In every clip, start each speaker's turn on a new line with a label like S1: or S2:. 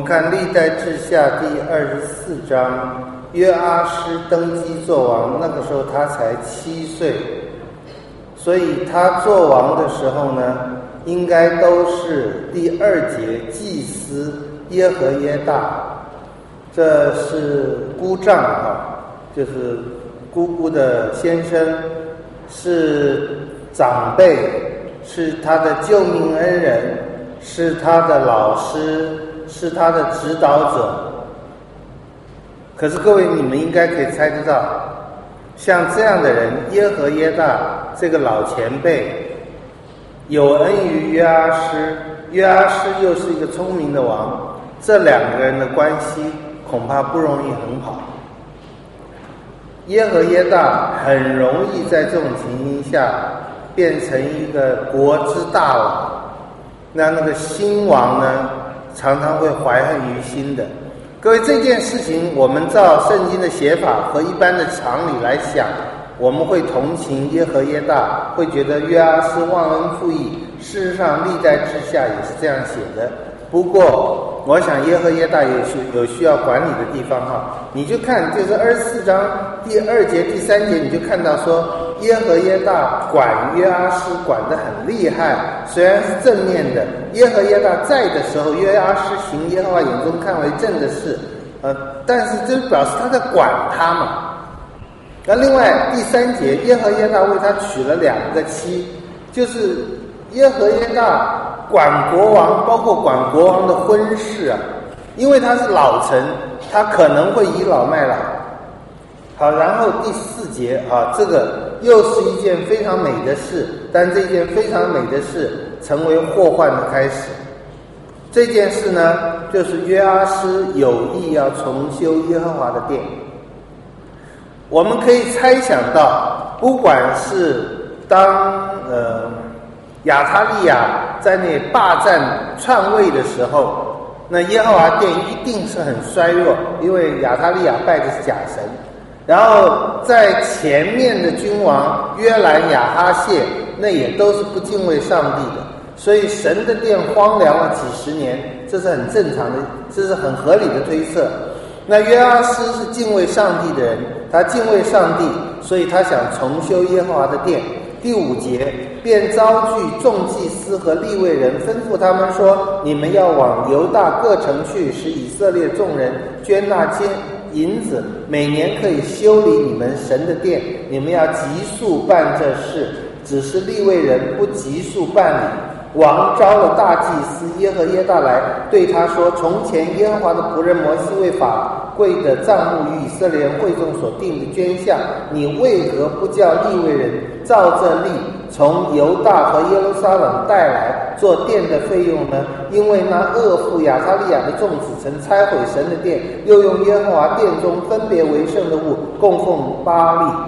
S1: 看历代志下第24章，约阿施登基做王，那个时候他才7岁，所以他做王的时候呢，应该都是第2节祭司耶和耶大，这是姑丈就是姑姑的先生，是长辈，是他的救命恩人，是他的老师，是他的指导者。可是各位，你们应该可以猜得到，像这样的人，耶和耶大这个老前辈有恩于约阿施，约阿施又是一个聪明的王，这2个人的关系恐怕不容易很好。耶和耶大很容易在这种情形下变成一个国之大佬，那个新王呢，常常会怀恨于心的。各位，这件事情我们照圣经的写法和一般的常理来想，我们会同情耶和耶大，会觉得约阿施忘恩负义。事实上历代志下也是这样写的。不过我想耶和耶大有需要管理的地方你就看就是24章第2节第3节，你就看到说耶和耶大管约阿施管得很厉害，虽然是正面的，耶和耶大在的时候，约阿施行耶和华眼中看为正的事，但是这表示他在管他嘛。那另外第3节，耶和耶大为他娶了2个妻，就是耶和耶大管国王，包括管国王的婚事因为他是老臣，他可能会倚老卖老。好，然后第4节这个又是一件非常美的事，但这件非常美的事成为祸患的开始。这件事呢，就是约阿施有意要重修耶和华的殿。我们可以猜想到，不管是当亚他利亚在那霸占篡位的时候，那耶和华殿一定是很衰弱，因为亚他利亚拜的是假神。然后在前面的君王约兰、亚哈谢，那也都是不敬畏上帝的，所以神的殿荒凉了几十年，这是很正常的，这是很合理的推测。那约阿施是敬畏上帝的人，他敬畏上帝，所以他想重修耶和华的殿。第5节，便召聚众祭司和利未人，吩咐他们说：你们要往犹大各城去，使以色列众人捐纳银子，每年可以修理你们神的殿。你们要急速办这事，只是利未人不急速办理。王召了大祭司耶和耶大来，对他说：从前耶和华的仆人摩西为法柜的帐幕与以色列人会众所定的捐项，你为何不叫利未人照这例从犹大和耶路撒冷带来做殿的费用呢？因为那恶妇亚他利亚的众子曾拆毁神的殿，又用耶和华殿中分别为圣的物供奉巴力。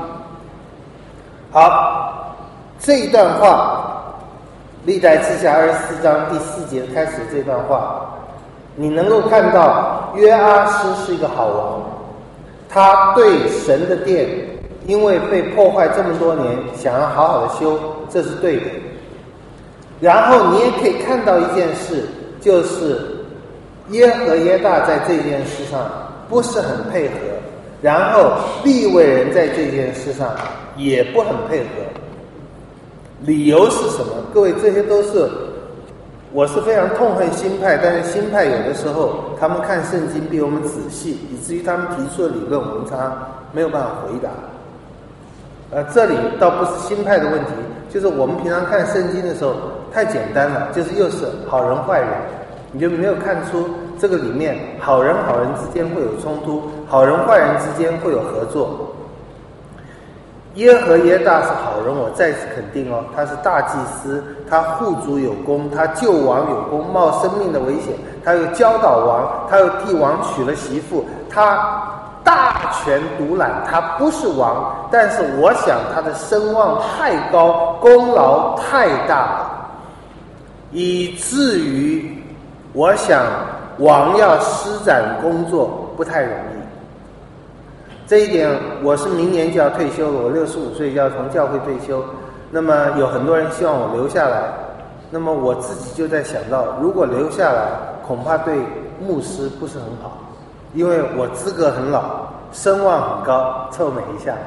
S1: 好，这一段话历代志下24章第4节开始这段话，你能够看到约阿施是一个好王，他对神的殿因为被破坏这么多年，想要好好的修，这是对的。然后你也可以看到一件事，就是耶和耶大在这件事上不是很配合，然后利未人在这件事上也不很配合。理由是什么？各位，这些都是我是非常痛恨新派，但是新派有的时候他们看圣经比我们仔细，以至于他们提出的理论我们常常没有办法回答。这里倒不是新派的问题，就是我们平常看圣经的时候太简单了，就是又是好人坏人，你就没有看出这个里面好人之间会有冲突，好人坏人之间会有合作。耶和耶大是好人，我再次肯定他是大祭司，他护主有功，他救王有功，冒生命的危险，他又教导王，他又替王娶了媳妇，他大权独揽，他不是王，但是我想他的声望太高，功劳太大了，以至于我想王要施展工作不太容易。这一点我是明年就要退休了，我65岁就要从教会退休，那么有很多人希望我留下来，那么我自己就在想到，如果留下来恐怕对牧师不是很好，因为我资格很老，声望很高，臭美一下。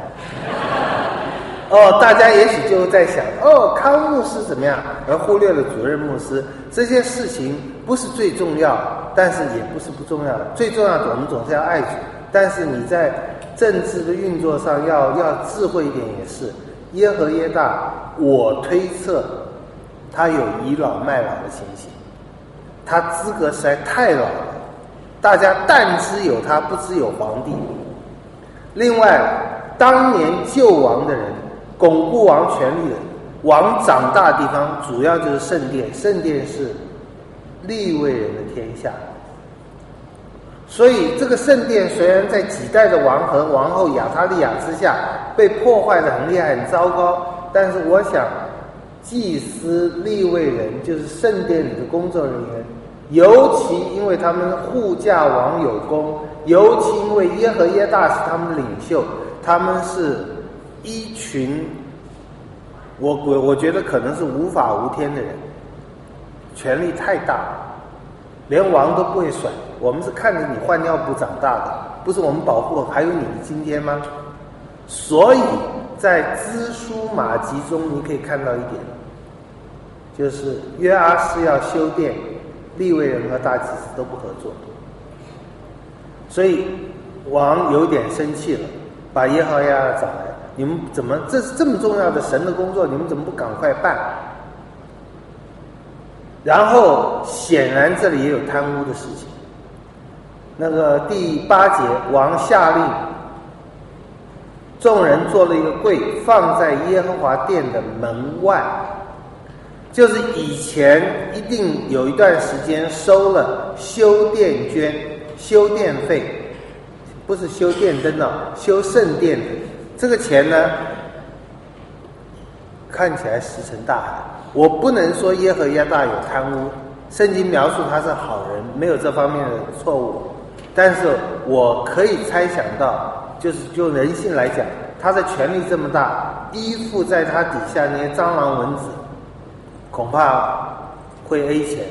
S1: 大家也许就在想，康牧师怎么样，而忽略了主任牧师。这些事情不是最重要，但是也不是不重要。最重要的，我们总是要爱主，但是你在政治的运作上要智慧一点也是。耶和耶大，我推测他有倚老卖老的情形，他资格实在太老了，大家但知有他，不知有皇帝。另外，当年救王的人，巩固王权力的王长大的地方，主要就是圣殿，圣殿是利未人的天下。所以这个圣殿虽然在几代的王和王后亚他利亚之下被破坏得很厉害很糟糕，但是我想祭司利未人就是圣殿里的工作人员，尤其因为他们护驾王有功，尤其因为耶和耶大是他们的领袖，他们是一群我觉得可能是无法无天的人，权力太大，连王都不会甩。我们是看着你换尿布长大的，不是我们保护还有你的今天吗？所以在支书马集中你可以看到一点，就是约阿施要修殿，利未人和大祭司都不合作，所以王有点生气了，把耶和华找来，你们怎么这是这么重要的神的工作，你们怎么不赶快办？然后显然这里也有贪污的事情。那个第8节，王下令众人做了一个柜，放在耶和华殿的门外，就是以前一定有一段时间收了修殿捐、修殿费，不是修电灯修圣殿的这个钱呢，看起来石沉大海。我不能说耶和耶大有贪污，圣经描述他是好人，没有这方面的错误，但是我可以猜想到，就人性来讲，他的权力这么大，依附在他底下那些蟑螂蚊子，恐怕会 A 钱。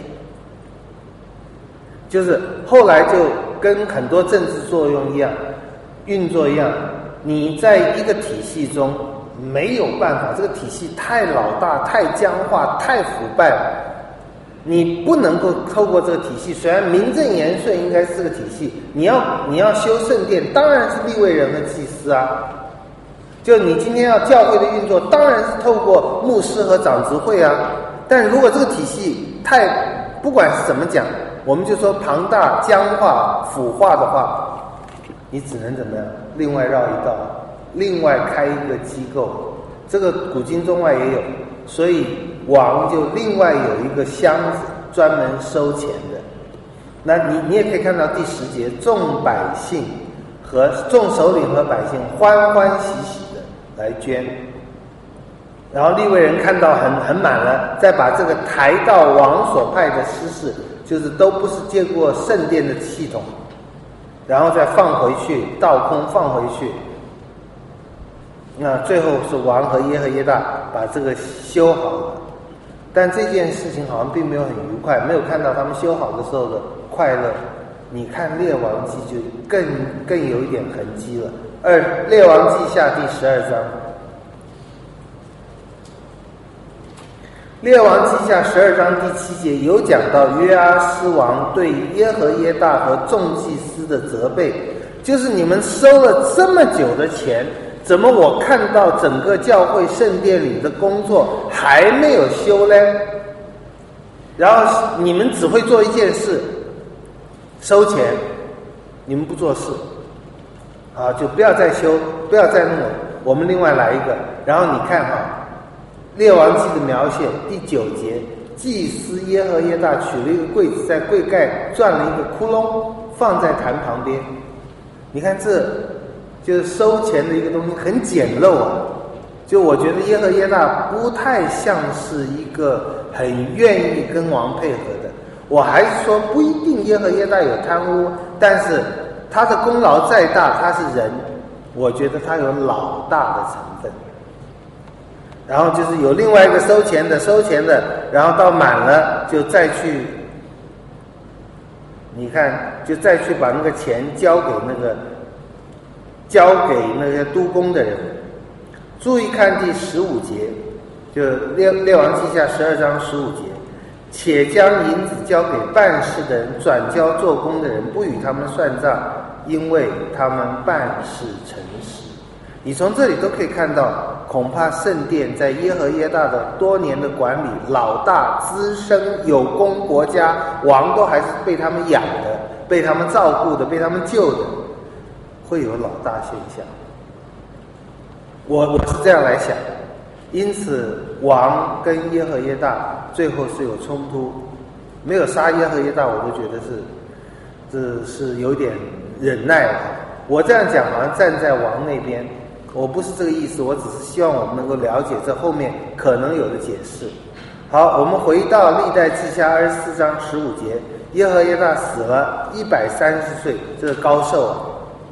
S1: 就是后来就跟很多政治作用一样，运作一样，你在一个体系中没有办法，这个体系太老大、太僵化、太腐败了，你不能够透过这个体系，虽然名正言顺应该是这个体系，你要修圣殿，当然是利未人和祭司啊。就你今天要教会的运作，当然是透过牧师和长执会啊。但如果这个体系不管是怎么讲，我们就说庞大、僵化、腐化的话，你只能怎么样？另外绕一道，另外开一个机构，这个古今中外也有，所以王就另外有一个箱子专门收钱的。那你也可以看到第10节，众百姓和众首领和百姓欢欢喜喜的来捐，然后利未人看到很满了，再把这个抬到王所派的司事，就是都不是借过圣殿的系统，然后再放回去，倒空放回去。那最后是王和耶和耶大把这个修好了，但这件事情好像并没有很愉快，没有看到他们修好的时候的快乐。你看列王记就更有一点痕迹了。列王记下第12章，列王记下12章第7节有讲到约阿施王对耶和耶大和众祭司的责备，就是你们收了这么久的钱，怎么我看到整个教会圣殿里的工作还没有修呢？然后你们只会做一件事，收钱，你们不做事就不要再修，不要再弄了，我们另外来一个。然后你看列王记的描写第9节，祭司耶和耶大取了一个柜子，在柜盖钻了一个窟窿，放在坛旁边。你看这就是收钱的一个东西，很简陋啊。就我觉得耶和耶大不太像是一个很愿意跟王配合的。我还是说不一定耶和耶大有贪污，但是他的功劳再大，他是人，我觉得他有老大的成分。然后就是有另外一个收钱的，然后到满了就再去你看，就再去把那个钱交给那些督工的人。注意看第15节，就列王记下12章15节，且将银子交给办事的人，转交做工的人，不与他们算账，因为他们办事诚实。你从这里都可以看到，恐怕圣殿在耶和耶大的多年的管理，老大资深有功国家王都还是被他们养的，被他们照顾的，被他们救的，会有老大现象。我是这样来想，因此王跟耶和耶大最后是有冲突，没有杀耶和耶大，我都觉得这是有点忍耐了。我这样讲好像站在王那边，我不是这个意思，我只是希望我们能够了解这后面可能有的解释。好，我们回到历代志下24章15节，耶和耶大死了130岁，这是高寿啊。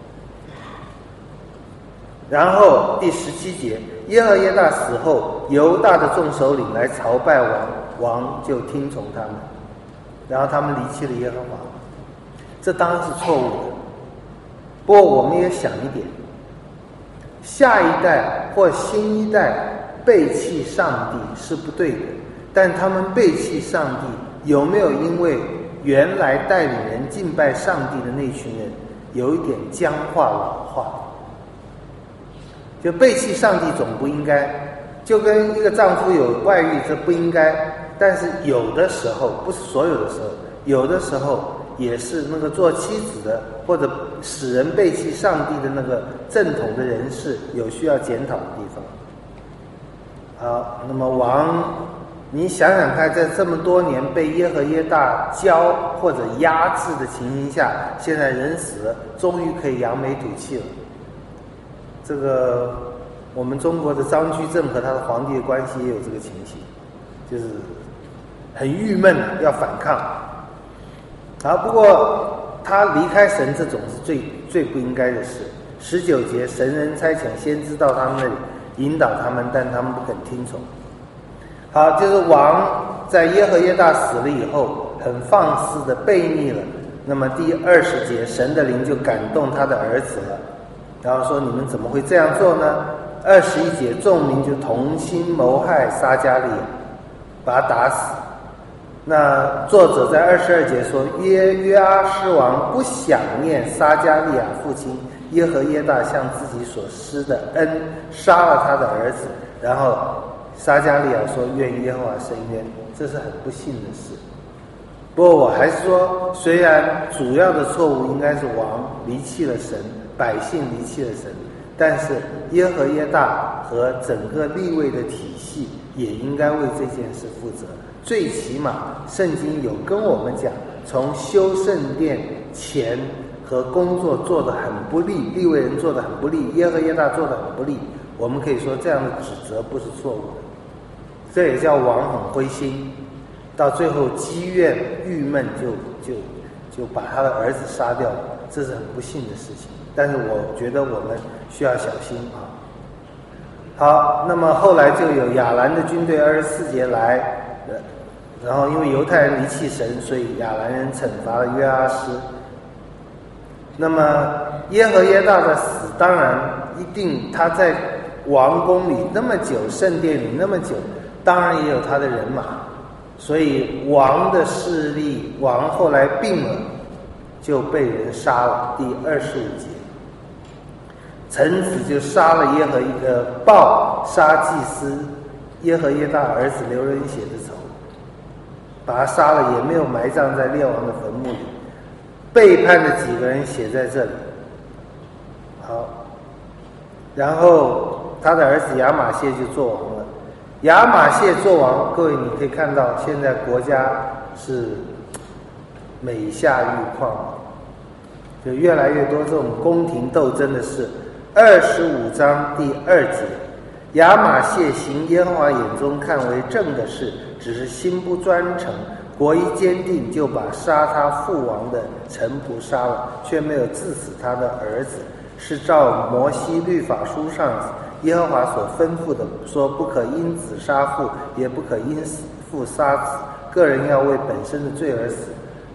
S1: 然后第17节，耶和耶大死后，犹大的众首领来朝拜王，王就听从他们，然后他们离弃了耶和华。这当然是错误的，不过我们也想一点，下一代或新一代背弃上帝是不对的，但他们背弃上帝，有没有因为原来带领人敬拜上帝的那群人有一点僵化老化？就背弃上帝总不应该，就跟一个丈夫有外遇，这不应该。但是有的时候，不是所有的时候，有的时候也是那个做妻子的或者使人背弃上帝的那个正统的人士有需要检讨的地方。好，那么王，你想想看，在这么多年被耶和耶大教或者压制的情形下，现在人死了，终于可以扬眉吐气了。这个我们中国的张居正和他的皇帝的关系也有这个情形，就是很郁闷，要反抗。好，不过他离开神，这种是最不应该的事。19节，神人差遣先知到他们那里引导他们，但他们不肯听从。好，就是王在耶和耶大死了以后，很放肆的悖逆了。那么第20节，神的灵就感动他的儿子了。然后说，你们怎么会这样做呢？21节，众民就同心谋害撒迦利亚，把他打死。那作者在22节说，约阿施王不想念撒迦利亚父亲耶和耶大向自己所施的恩，杀了他的儿子。然后撒迦利亚说，愿耶和华伸冤，这是很不幸的事。不过我还是说，虽然主要的错误应该是王离弃了神，百姓离弃了神，但是耶和耶大和整个利未的体系也应该为这件事负责。最起码圣经有跟我们讲，从修圣殿前和工作做得很不利，利未人做得很不利，耶和耶大做得很不利，我们可以说这样的指责不是错误的。这也叫王很灰心，到最后积怨郁闷，就把他的儿子杀掉了，这是很不幸的事情。但是我觉得我们需要小心啊。好，那么后来就有亚兰的军队24节来，然后因为犹太人离弃神，所以亚兰人惩罚了约阿施。那么耶和耶大的死，当然一定他在王宫里那么久，圣殿里那么久，当然也有他的人马，所以王的势力，王后来病了，就被人杀了。第25节，臣子就杀了报杀祭司耶和耶大儿子流人血的仇，把他杀了，也没有埋葬在列王的坟墓里。背叛的几个人写在这里。好，然后他的儿子亚玛谢就做王了。亚玛谢做王，各位你可以看到，现在国家是每下愈况，就越来越多这种宫廷斗争的事。25章第2节，亚玛谢行耶和华眼中看为正的事，只是心不专诚，国一坚定，就把杀他父王的臣仆杀了，却没有治死他的儿子，是照摩西律法书上耶和华所吩咐的，说不可因子杀父，也不可因父杀子，个人要为本身的罪而死。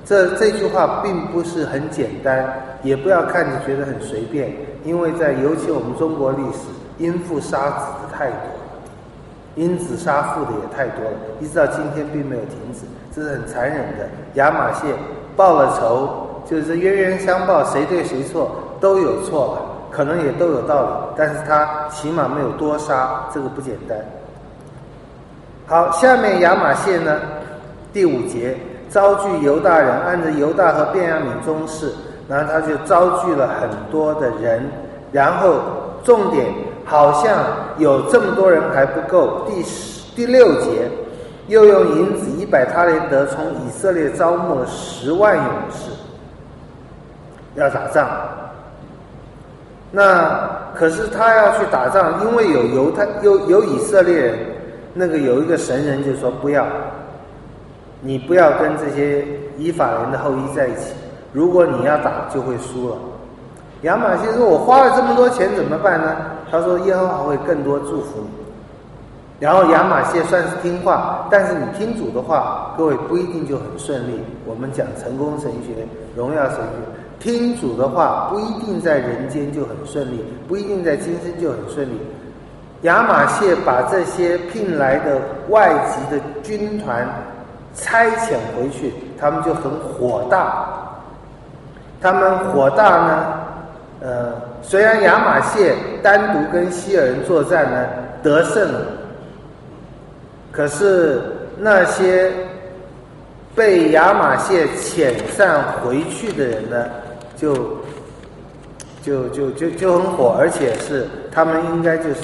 S1: 这句话并不是很简单，也不要看着觉得很随便，因为尤其我们中国历史，因父杀子的太多了，因子杀父的也太多了，一直到今天并没有停止，这是很残忍的。亚玛谢报了仇，就是冤冤相报，谁对谁错都有错了，可能也都有道理，但是他起码没有多杀，这个不简单。好，下面亚玛谢呢，第5节招聚犹大人，按着犹大和便雅悯宗室，然后他就招聚了很多的人，然后重点好像有这么多人还不够。第6节又用银子100他连得从以色列招募了10万勇士，要打仗。那可是他要去打仗，因为有以色列人，那个有一个神人就说不要，你不要跟这些以法莲的后裔在一起，如果你要打就会输了。亚玛谢说，我花了这么多钱怎么办呢？他说耶和华会更多祝福你。然后亚玛谢算是听话，但是你听主的话，各位不一定就很顺利。我们讲成功神学、荣耀神学，听主的话不一定在人间就很顺利，不一定在今生就很顺利。亚玛谢把这些聘来的外籍的军团差遣回去，他们就很火大。他们火大呢，虽然亚玛谢单独跟希尔人作战呢得胜了，可是那些被亚玛谢遣散回去的人呢，就很火，而且是他们应该就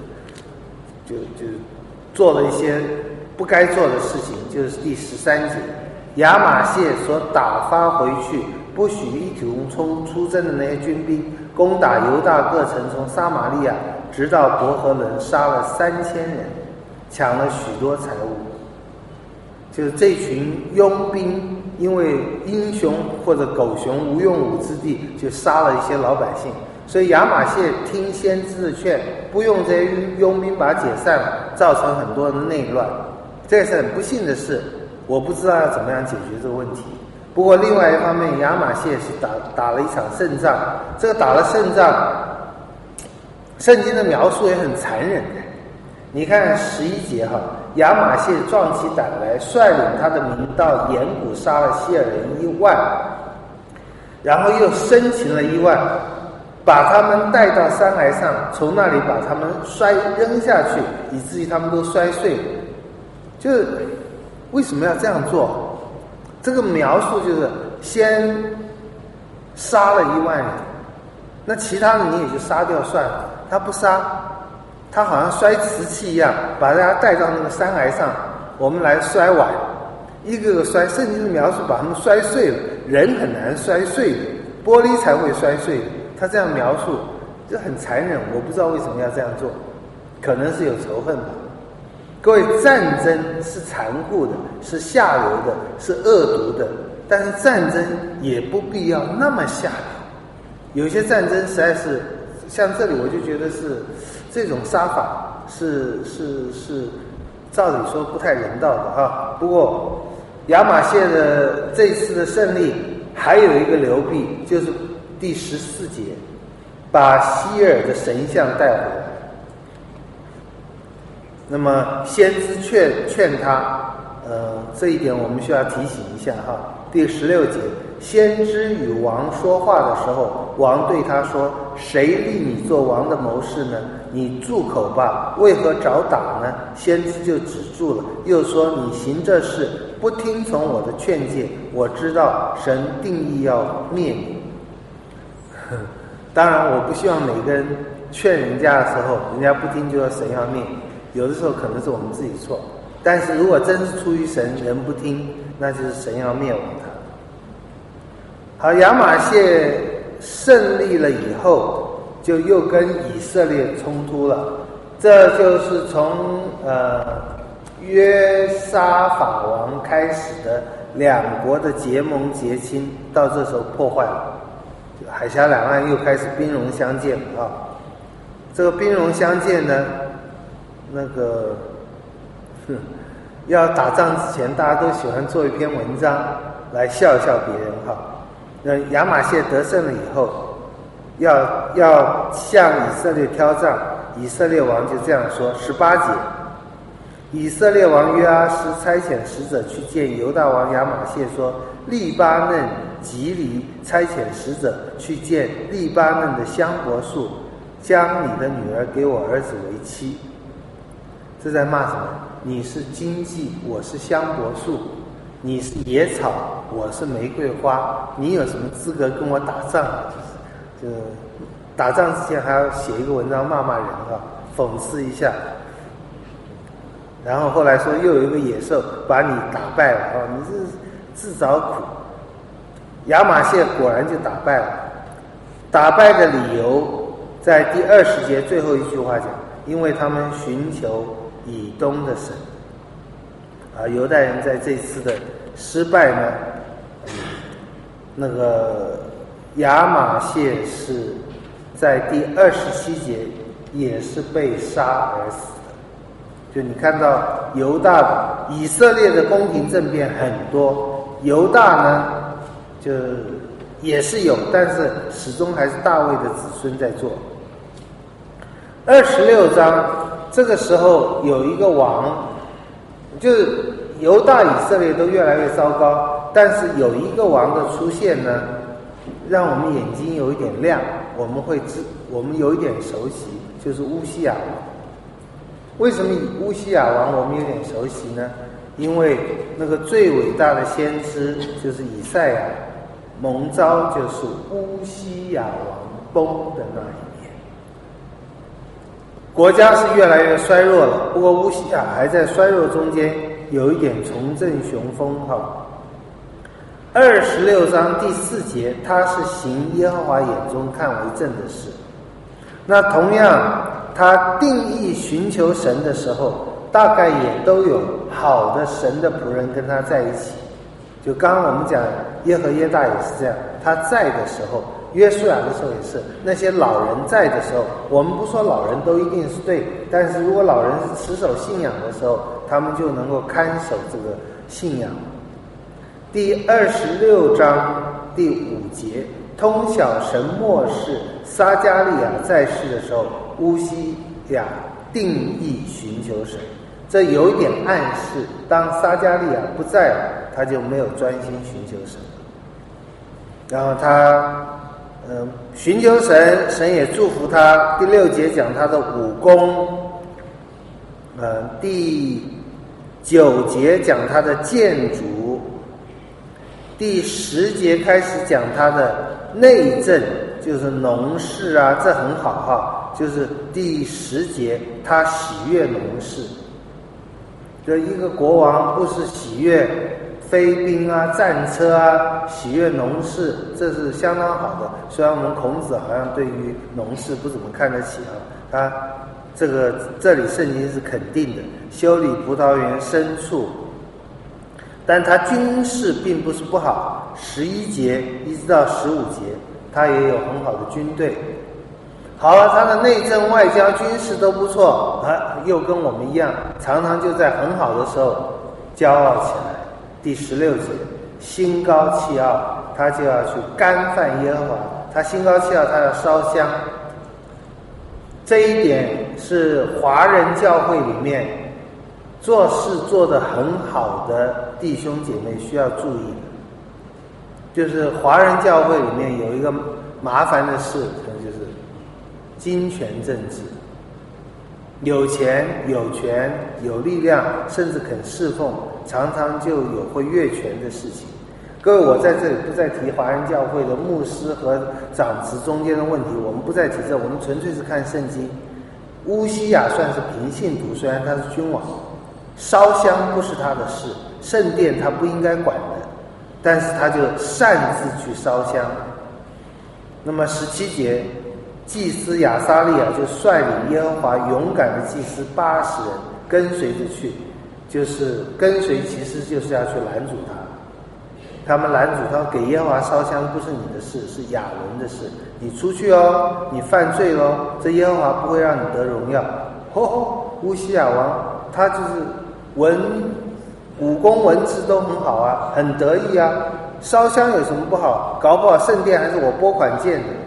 S1: 做了一些不该做的事情，就是第13节，亚玛谢所打发回去，不许一同出征的那些军兵攻打犹大各城，从撒玛利亚直到伯和伦，杀了3000人，抢了许多财物。就是这群佣兵因为英雄或者狗熊无用武之地，就杀了一些老百姓。所以亚玛谢听先知的劝，不用这些佣兵把他解散了，造成很多的内乱。这是很不幸的事，我不知道要怎么样解决这个问题。不过另外一方面，亚玛谢是打了一场胜仗。这个打了胜仗，圣经的描述也很残忍的。你看11节哈，亚玛谢壮起胆来，率领他的民到岩谷，杀了希尔人1万，然后又生擒了1万，把他们带到山崖上，从那里把他们扔下去，以至于他们都摔碎了。就是为什么要这样做？这个描述就是先杀了1万人，那其他的你也就杀掉算了。他不杀，他好像摔瓷器一样，把大家带到那个山崖上，我们来摔碗，一个个摔。圣经的描述把他们摔碎了，人很难摔碎的，玻璃才会摔碎的。他这样描述就很残忍，我不知道为什么要这样做，可能是有仇恨吧。各位，战争是残酷的，是下流的，是恶毒的，但是战争也不必要那么下流。有些战争实在是，像这里我就觉得是这种杀法是照理说不太人道的哈。不过亚玛谢的这次的胜利还有一个流弊，就是第14节，把希尔的神像带回来。那么先知劝他，这一点我们需要提醒一下哈。第16节，先知与王说话的时候，王对他说：“谁立你做王的谋士呢？你住口吧！为何找打呢？”先知就止住了，又说：“你行这事不听从我的劝诫，我知道神定义要灭你。”当然，我不希望每个人劝人家的时候，人家不听就说神要灭你。有的时候可能是我们自己错，但是如果真是出于神，人不听，那就是神要灭亡他。好，亚玛谢胜利了以后，就又跟以色列冲突了。这就是从约沙法王开始的两国的结盟结亲，到这时候破坏了，海峡两岸又开始兵戎相见啊。这个兵戎相见呢，要打仗之前，大家都喜欢做一篇文章， 来笑一笑别人哈。那亚玛谢得胜了以后，要向以色列挑战，以色列王就这样说：18节，以色列王约阿施差遣使者去见犹大王亚玛谢说：利巴嫩吉黎差遣使者去见利巴嫩的香柏树，将你的女儿给我儿子为妻。这在骂什么？你是荆棘，我是香柏树；你是野草，我是玫瑰花。你有什么资格跟我打仗？就打仗之前还要写一个文章骂人啊，讽刺一下。然后后来说又有一个野兽把你打败了啊，你是自找苦。亚玛谢果然就打败了，打败的理由在第20节最后一句话讲，因为他们寻求以东的神。犹太人在这次的失败呢，那个亚玛谢是在第27节也是被杀而死的。就你看到犹大的以色列的宫廷政变很多，犹大呢就也是有，但是始终还是大卫的子孙在做。26章这个时候有一个王，就是犹大以色列都越来越糟糕，但是有一个王的出现呢，让我们眼睛有一点亮，我们有一点熟悉，就是乌西雅王。为什么乌西雅王我们有点熟悉呢？因为那个最伟大的先知就是以赛亚，蒙召就是乌西雅王崩的那一年。国家是越来越衰弱了，不过乌西雅还在衰弱中间有一点重振雄风哈。26章第4节，他是行耶和华眼中看为正的事。那同样他定义寻求神的时候，大概也都有好的神的仆人跟他在一起。就刚刚我们讲耶和耶大也是这样，他在的时候，约书亚的时候也是，那些老人在的时候，我们不说老人都一定是对，但是如果老人是持守信仰的时候，他们就能够看守这个信仰。第26章第5节，通晓神末世撒迦利亚在世的时候，乌西雅定义寻求神。这有一点暗示，当撒迦利亚不在了，他就没有专心寻求神。然后他寻求神，神也祝福他。第6节讲他的武功，第9节讲他的建筑，第10节开始讲他的内政，就是农事啊，这很好哈。就是第10节，他喜悦农事。这一个国王不是喜悦飞兵啊、战车啊，喜悦农事，这是相当好的。虽然我们孔子好像对于农事不怎么看得起啊，他这里圣经是肯定的，修理葡萄园、牲畜，但他军事并不是不好。11节一直到15节，他也有很好的军队。好了，他的内政、外交、军事都不错啊，又跟我们一样，常常就在很好的时候骄傲起来。第16节，心高气傲，他就要去干犯耶和华。他心高气傲，他要烧香。这一点是华人教会里面做事做得很好的弟兄姐妹需要注意的。就是华人教会里面有一个麻烦的事，就是金钱政治，有钱有权有力量，甚至肯侍奉，常常就有会越权的事情。各位，我在这里不再提华人教会的牧师和长执中间的问题，我们不再提这，我们纯粹是看圣经。乌西雅算是平信徒，虽然他是君王，烧香不是他的事，圣殿他不应该管的，但是他就擅自去烧香。那么17节，祭司亚撒利亚就率领耶和华勇敢的祭司80人跟随着去，就是跟随其实就是要去拦阻他。他们拦阻他，给耶和华烧香不是你的事，是亚伦的事，你出去哦，你犯罪咯，这耶和华不会让你得荣耀。乌西雅王他就是武功文治都很好啊，很得意啊， 烧香有什么不好？搞不好圣殿还是我拨款建的。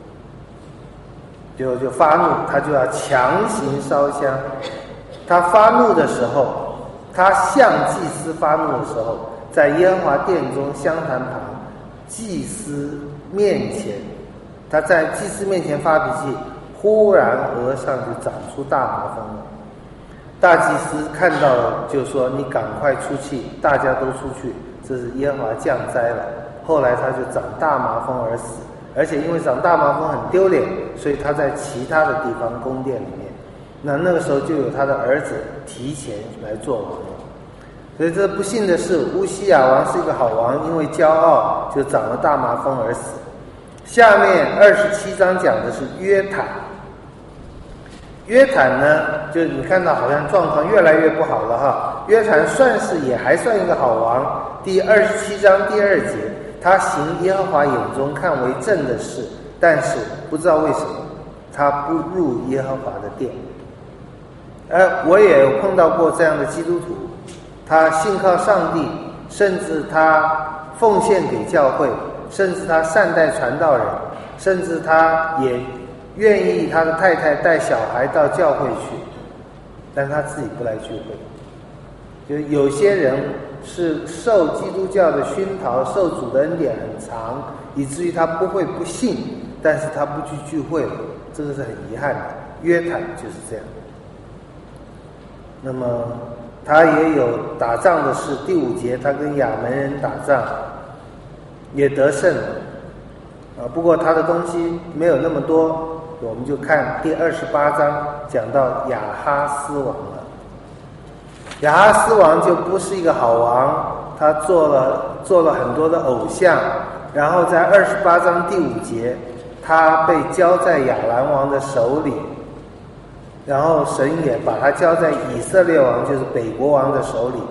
S1: 就发怒，他就要强行烧香。他发怒的时候，他向祭司发怒的时候，在耶和华殿中香坛旁祭司面前，他在祭司面前发脾气，忽然额上就长出大麻风了。大祭司看到了，就说：“你赶快出去，大家都出去，这是耶和华降灾了。”后来他就长大麻风而死，而且因为长大麻风很丢脸，所以他在其他的地方宫殿里面。那个时候就有他的儿子提前来做王了。所以这不幸的是，乌西雅王是一个好王，因为骄傲就长了大麻风而死。下面27章讲的是约坦。约坦呢，就你看到好像状况越来越不好了哈。约坦也还算一个好王。第27章第2节，他行耶和华眼中看为正的事，但是不知道为什么他不入耶和华的殿。我也有碰到过这样的基督徒，他信靠上帝，甚至他奉献给教会，甚至他善待传道人，甚至他也愿意他的太太带小孩到教会去，但他自己不来聚会。就有些人是受基督教的熏陶，受主的恩典很长，以至于他不会不信，但是他不去聚会了，这个是很遗憾的。约坦就是这样。那么他也有打仗的事，第5节他跟亚门人打仗，也得胜了。不过他的东西没有那么多，我们就看第28章讲到亚哈斯王了。亚哈斯王就不是一个好王，他做了很多的偶像，然后在28章第5节，他被交在亚兰王的手里，然后神也把他交在以色列王，就是北国王的手里。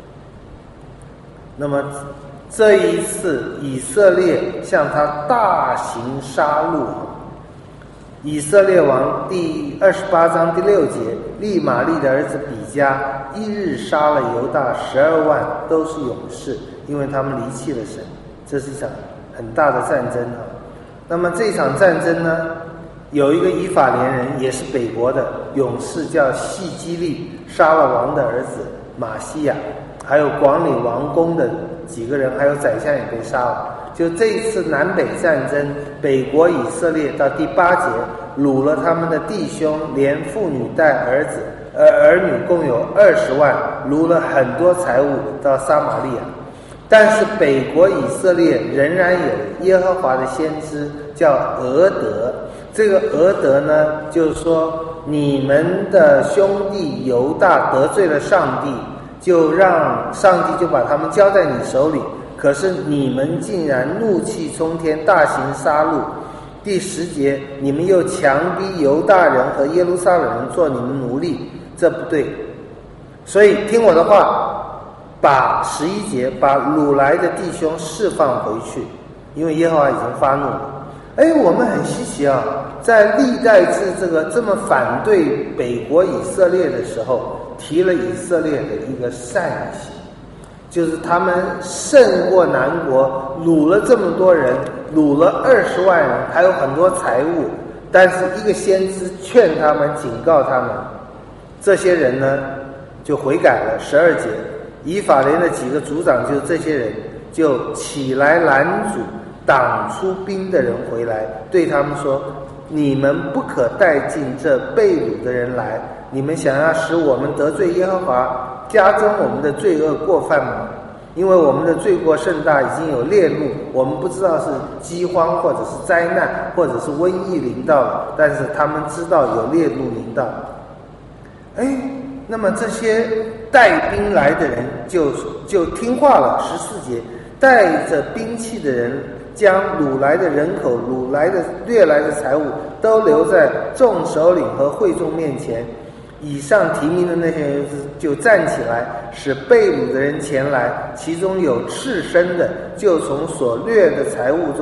S1: 那么这一次以色列向他大行杀戮。以色列王第28章第6节，利玛利的儿子比加一日杀了犹大12万，都是勇士，因为他们离弃了神。这是一场很大的战争啊。那么这场战争呢，有一个以法莲人，也是北国的勇士，叫细基利，杀了王的儿子马西亚，还有管理王宫的几个人，还有宰相也被杀了。就这一次南北战争，北国以色列到第8节掳了他们的弟兄，连妇女带儿子，儿女共有20万，掳了很多财物到撒玛利亚。但是北国以色列仍然有耶和华的先知叫俄德。这个俄德呢，就是说你们的兄弟犹大得罪了上帝，就让上帝就把他们交在你手里，可是你们竟然怒气冲天，大行杀戮。第10节，你们又强逼犹大人和耶路撒冷人做你们奴隶，这不对。所以听我的话，把11节把掳来的弟兄释放回去，因为耶和华已经发怒了。我们很稀奇啊，在历代志这么反对北国以色列的时候，提了以色列的一个善行，就是他们胜过南国，掳了这么多人，掳了20万人，还有很多财物，但是一个先知劝他们，警告他们，这些人呢就悔改了。12节，以法莲的几个族长，就是这些人，就起来拦阻挡出兵的人回来，对他们说：你们不可带进这被掳的人来，你们想要使我们得罪耶和华，加增我们的罪恶过犯吗？因为我们的罪过甚大，已经有烈怒，我们不知道是饥荒或者是灾难或者是瘟疫临到了，但是他们知道有烈怒临到。那么这些带兵来的人就听话了。14节，带着兵器的人将掳来的人口、掠来的财物都留在众首领和会众面前。以上提名的那些人就站起来，使被掳的人前来，其中有赤身的，就从所掠的财物中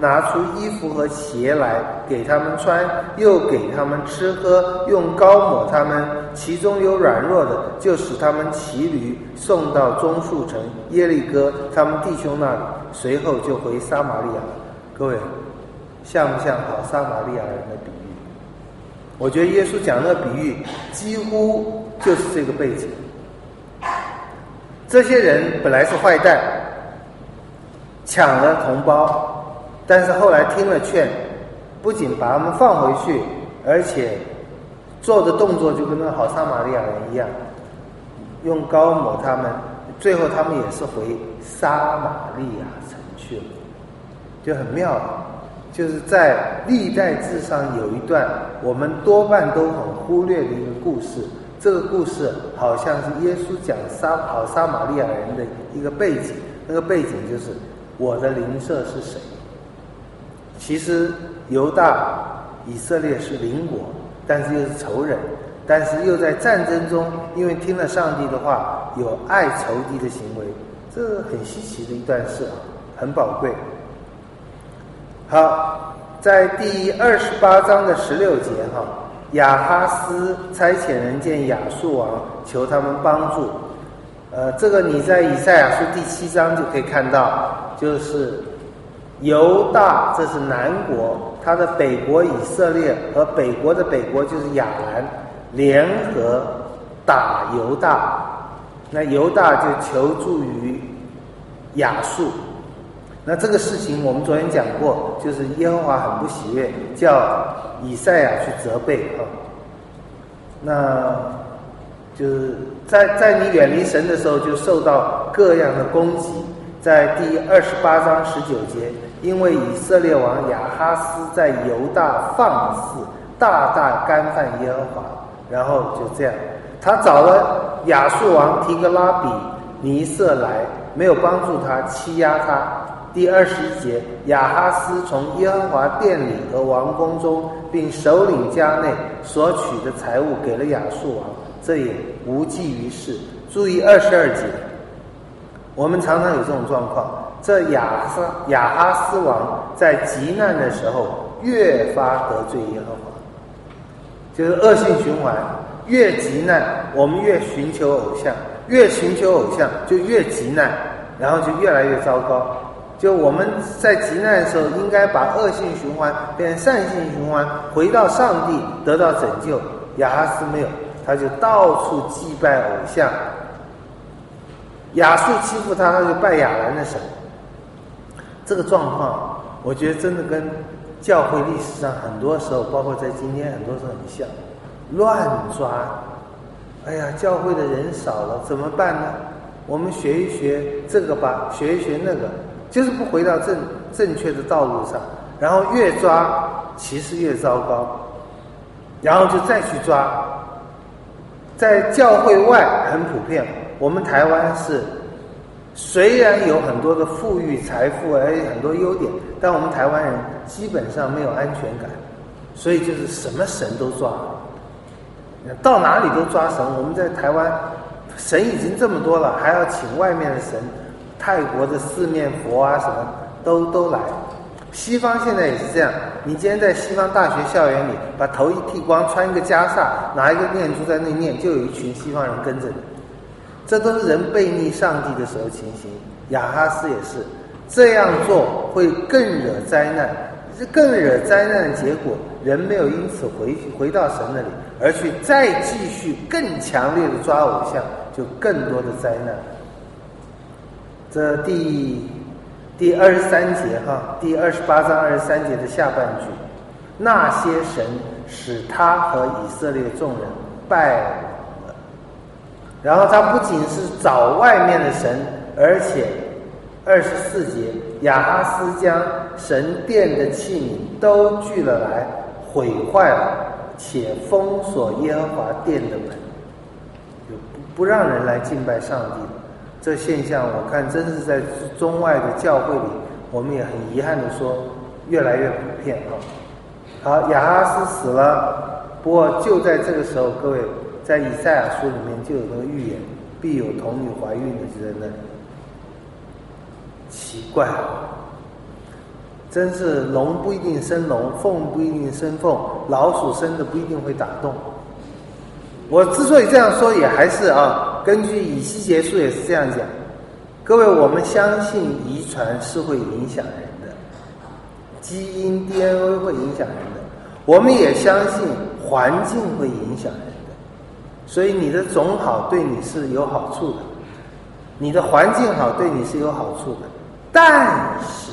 S1: 拿出衣服和鞋来给他们穿，又给他们吃喝，用膏抹他们，其中有软弱的，就使他们骑驴送到棕树城耶利哥他们弟兄那里，随后就回撒玛利亚了。各位，像不像好撒玛利亚人的比喻？我觉得耶稣讲的比喻几乎就是这个背景。这些人本来是坏蛋，抢了同胞，但是后来听了劝，不仅把他们放回去，而且做的动作就跟那好撒玛利亚人一样，用膏抹他们，最后他们也是回撒玛利亚城去了，就很妙。就是在历代志上有一段我们多半都很忽略的一个故事，这个故事好像是耶稣讲好撒玛利亚人的一个背景，那个背景就是我的邻舍是谁。其实犹大以色列是邻国，但是又是仇人，但是又在战争中因为听了上帝的话有爱仇敌的行为，这很稀奇的一段事啊，很宝贵。好，在第28章的16节亚哈斯差遣人见亚述王，求他们帮助。这个你在以赛亚书第7章就可以看到，就是犹大，这是南国，他的北国以色列和北国的北国就是亚兰联合打犹大，那犹大就求助于亚述。那这个事情我们昨天讲过，就是耶和华很不喜悦，叫以赛亚去责备那就是在你远离神的时候，就受到各样的攻击。在第28章19节，因为以色列王亚哈斯在犹大放肆，大大干犯耶和华，然后就这样，他找了亚述王提格拉比尼色来，没有帮助他，欺压他。第21节，亚哈斯从耶和华殿里和王宫中并首领家内所取的财物给了亚述王，这也无济于事。注意22节，我们常常有这种状况，这亚哈斯王在极难的时候越发得罪耶和华，就是恶性循环，越极难我们越寻求偶像，越寻求偶像就越极难，然后就越来越糟糕。就我们在极难的时候应该把恶性循环变成善性循环，回到上帝得到拯救。亚哈斯没有，他就到处祭拜偶像，亚述欺负他，他就拜亚兰的神。这个状况我觉得真的跟教会历史上很多时候，包括在今天很多时候很像，乱抓。哎呀，教会的人少了怎么办呢？我们学一学这个吧，学一学那个，就是不回到正确的道路上，然后越抓其实越糟糕，然后就再去抓。在教会外很普遍，我们台湾是虽然有很多的富裕财富，而且很多优点，但我们台湾人基本上没有安全感，所以就是什么神都抓，到哪里都抓神。我们在台湾神已经这么多了，还要请外面的神，泰国的四面佛啊什么都来。西方现在也是这样，你今天在西方大学校园里把头一剃光，穿一个袈裟，拿一个念珠在那念，就有一群西方人跟着你。这都是人背逆上帝的时候情形。亚哈斯也是这样做，会更惹灾难，更惹灾难的结果，人没有因此回到神那里，而去再继续更强烈的抓偶像，就更多的灾难。这第23节第28章23节的下半句，那些神使他和以色列众人拜了。然后他不仅是找外面的神，而且24节，亚哈斯将神殿的器皿都聚了来，毁坏了，且封锁耶和华殿的门，就不让人来敬拜上帝。这现象我看真是在中外的教会里，我们也很遗憾的说，越来越普遍好，亚哈斯死了，不过就在这个时候，各位在以赛亚书里面就有那个预言，必有童女怀孕的就在那里。奇怪真是龙不一定生龙，凤不一定生凤，老鼠生的不一定会打洞。我之所以这样说，也还是根据以西结书也是这样讲。各位，我们相信遗传是会影响人的，基因 DNA 会影响人的，我们也相信环境会影响人的。所以你的种好对你是有好处的，你的环境好对你是有好处的。但是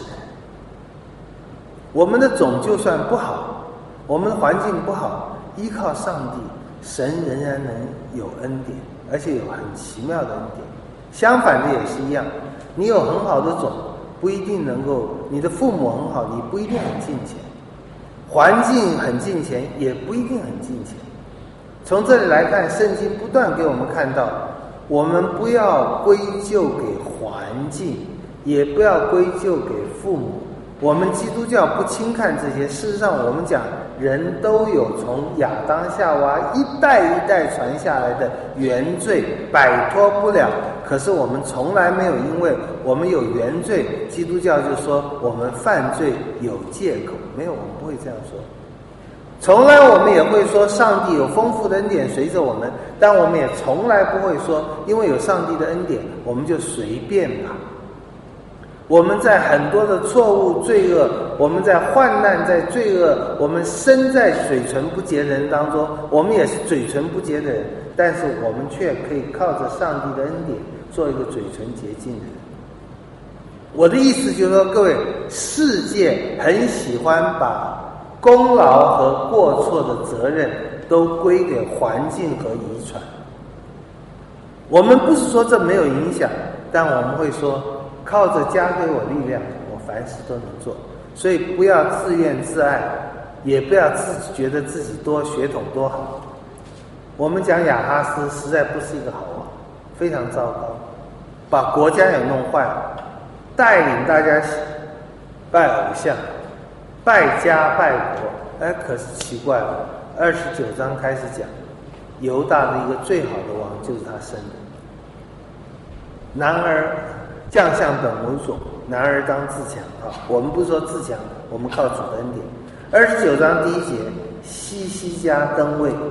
S1: 我们的种就算不好，我们的环境不好，依靠上帝，神仍然能有恩典，而且有很奇妙的恩典。相反的也是一样，你有很好的种，不一定能够，你的父母很好，你不一定很敬虔，环境很敬虔，也不一定很敬虔。从这里来看，圣经不断给我们看到，我们不要归咎给环境，也不要归咎给父母。我们基督教不轻看这些，事实上我们讲人都有从亚当夏娃一代一代传下来的原罪，摆脱不了。可是我们从来没有因为我们有原罪，基督教就说我们犯罪有借口，没有，我们不会这样说。从来我们也会说上帝有丰富的恩典随着我们，但我们也从来不会说因为有上帝的恩典我们就随便吧。我们在很多的错误罪恶，我们在患难在罪恶，我们身在嘴唇不洁的人当中，我们也是嘴唇不洁的人，但是我们却可以靠着上帝的恩典做一个嘴唇洁净的人。我的意思就是说，各位，世界很喜欢把功劳和过错的责任都归给环境和遗传。我们不是说这没有影响，但我们会说靠着加给我力量，我凡事都能做。所以不要自怨自艾，也不要自己觉得自己多血统多好。我们讲亚哈斯实在不是一个好王，非常糟糕，把国家也弄坏了，带领大家拜偶像，败家败国。可是奇怪了，29章开始讲犹大的一个最好的王就是他生的。男儿将相本为种，男儿当自强。我们不是说自强，我们靠主的恩典。29章第1节，西西家登位。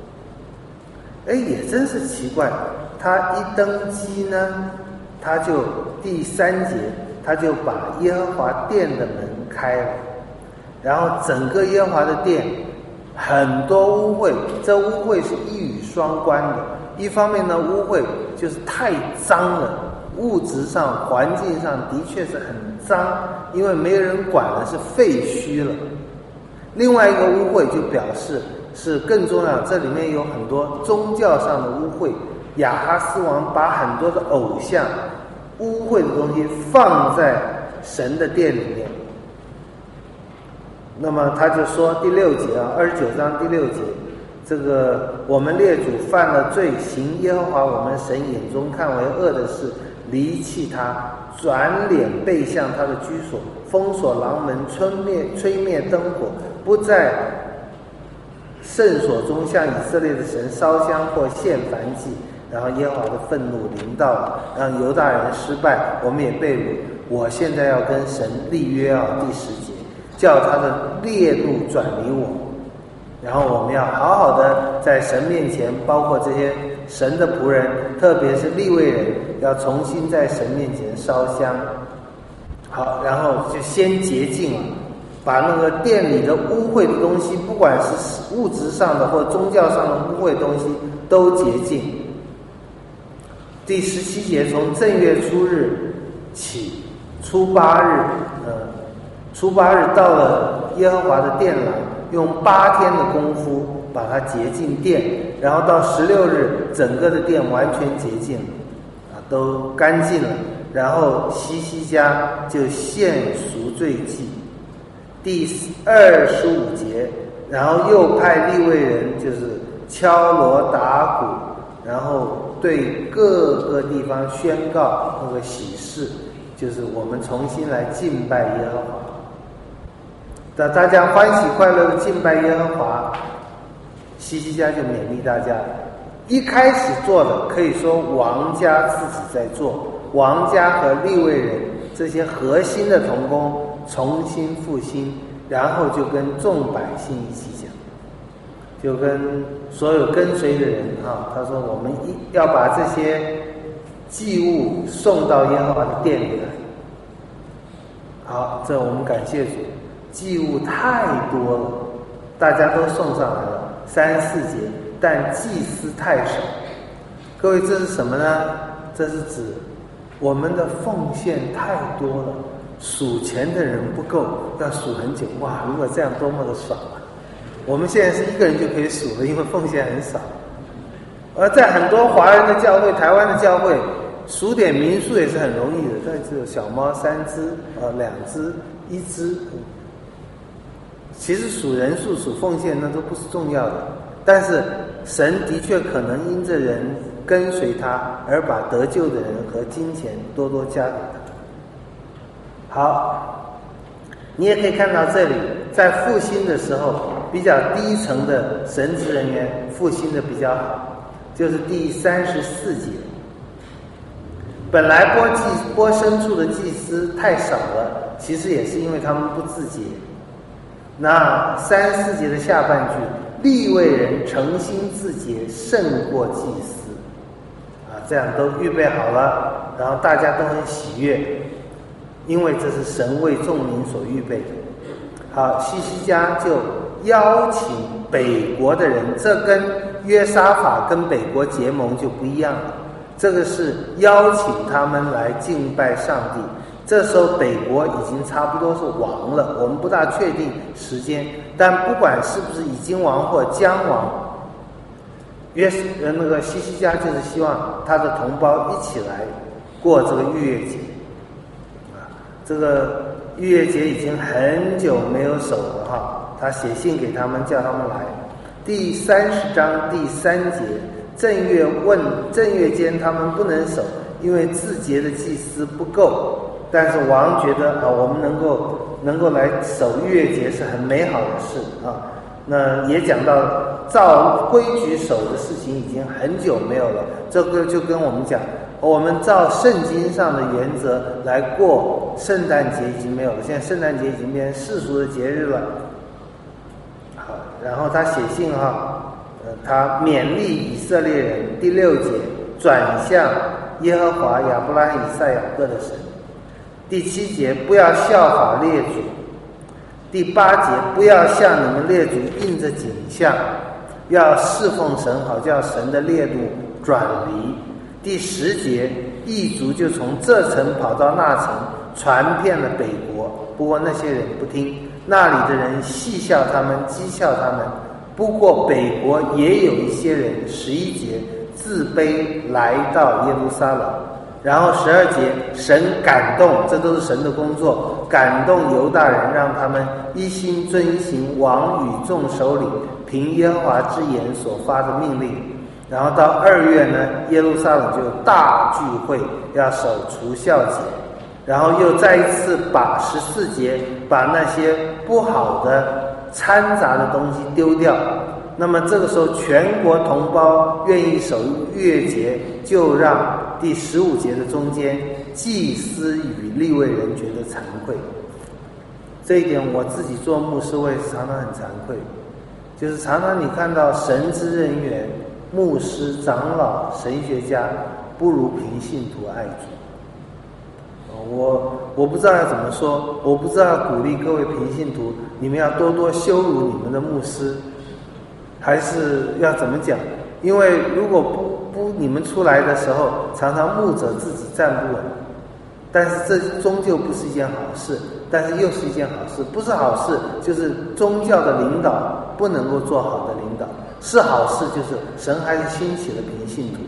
S1: 也真是奇怪，他一登基呢，他就第3节，他就把耶和华殿的门开了，然后整个耶和华的殿很多污秽，这污秽是一语双关的。一方面呢，污秽就是太脏了，物质上环境上的确是很脏，因为没有人管了，是废墟了。另外一个污秽就表示是更重要，这里面有很多宗教上的污秽。亚哈斯王把很多的偶像污秽的东西放在神的殿里面。那么他就说第6节29章第6节，这个我们列祖犯了罪，行耶和华我们神眼中看为恶的事，离弃他，转脸背向他的居所，封锁廊门，吹灭灯火，不在圣所中向以色列的神烧香或献燔祭。然后耶和华的愤怒临到了，让犹大人失败，我们也被掳。我现在要跟神立约第10节，叫他的烈怒转离我。然后我们要好好的在神面前，包括这些神的仆人，特别是利未人，要重新在神面前烧香。好，然后就先洁净了，把那个殿里的污秽的东西，不管是物质上的或宗教上的污秽的东西，都洁净。第17节，从正月初日起，初8日到了耶和华的殿来，用8天的功夫把它洁净殿，然后到16日，整个的殿完全洁净了，都干净了。然后西西家就献赎罪祭。第25节，然后又派利未人，就是敲锣打鼓，然后对各个地方宣告那个喜事，就是我们重新来敬拜耶和华。大家欢喜快乐的敬拜耶和华，西西家就勉励大家，一开始做的可以说王家自己在做，王家和利未人这些核心的同工重新复兴，然后就跟众百姓一起讲，就跟所有跟随的人他说我们要把这些祭物送到耶和华的殿里来。好，这我们感谢主，祭物太多了，大家都送上来了3、4节，但祭司太少。各位，这是什么呢？这是指我们的奉献太多了，数钱的人不够，要数很久。哇，如果这样多么的爽啊！我们现在是1个人就可以数了，因为奉献很少。而在很多华人的教会，台湾的教会，数点民数也是很容易的，但只有小猫3只，2只，1只。其实数人数、数奉献那都不是重要的，但是神的确可能因着人跟随他而把得救的人和金钱多多加给他。好，你也可以看到这里，在复兴的时候，比较低层的神职人员复兴的比较好，就是第34节。本来播牲畜的祭司太少了，其实也是因为他们不自洁。那3、4节的下半句，利未人诚心自洁，胜过祭司。这样都预备好了，然后大家都很喜悦，因为这是神为众民所预备的。好，西西家就邀请北国的人，这跟约沙法跟北国结盟就不一样了。这个是邀请他们来敬拜上帝。这时候北国已经差不多是亡了，我们不大确定时间，但不管是不是已经亡或将亡，那个西西家就是希望他的同胞一起来过这个逾越节。这个逾越节已经很久没有守了他写信给他们，叫他们来。第30章第3节，正月间他们不能守，因为自洁的祭司不够。但是王觉得我们能够来守逾越节是很美好的事那也讲到照规矩守的事情已经很久没有了。这个就跟我们讲，我们照圣经上的原则来过圣诞节已经没有了，现在圣诞节已经变成世俗的节日了。好，然后他写信他勉励以色列人，第6节，转向耶和华亚伯拉罕、以撒、雅各的神。第7节，不要效法列祖。第8节，不要向你们列祖印着景象，要侍奉神，好叫神的烈怒转离。第10节，异族就从这城跑到那城，传遍了北国，不过那些人不听，那里的人戏笑他们，讥笑他们。不过北国也有一些人，11节，自卑来到耶路撒冷。然后12节，神感动，这都是神的工作，感动犹大人，让他们一心遵行王与众首领凭耶和华之言所发的命令。然后到2月呢，耶路撒冷就大聚会，要守除酵节。然后又再一次把14节，把那些不好的掺杂的东西丢掉。那么这个时候全国同胞愿意守逾越节，就让第15节的中间，祭司与利未人觉得惭愧。这一点我自己做牧师，我也常常很惭愧，就是常常你看到神职人员、牧师、长老、神学家不如平信徒爱主。我不知道要怎么说，我不知道要鼓励各位平信徒，你们要多多羞辱你们的牧师，还是要怎么讲？因为如果不你们出来的时候，常常牧者自己站不稳，但是这终究不是一件好事，但是又是一件好事。不是好事就是宗教的领导不能够做好的领导，是好事就是神还是兴起了平信徒。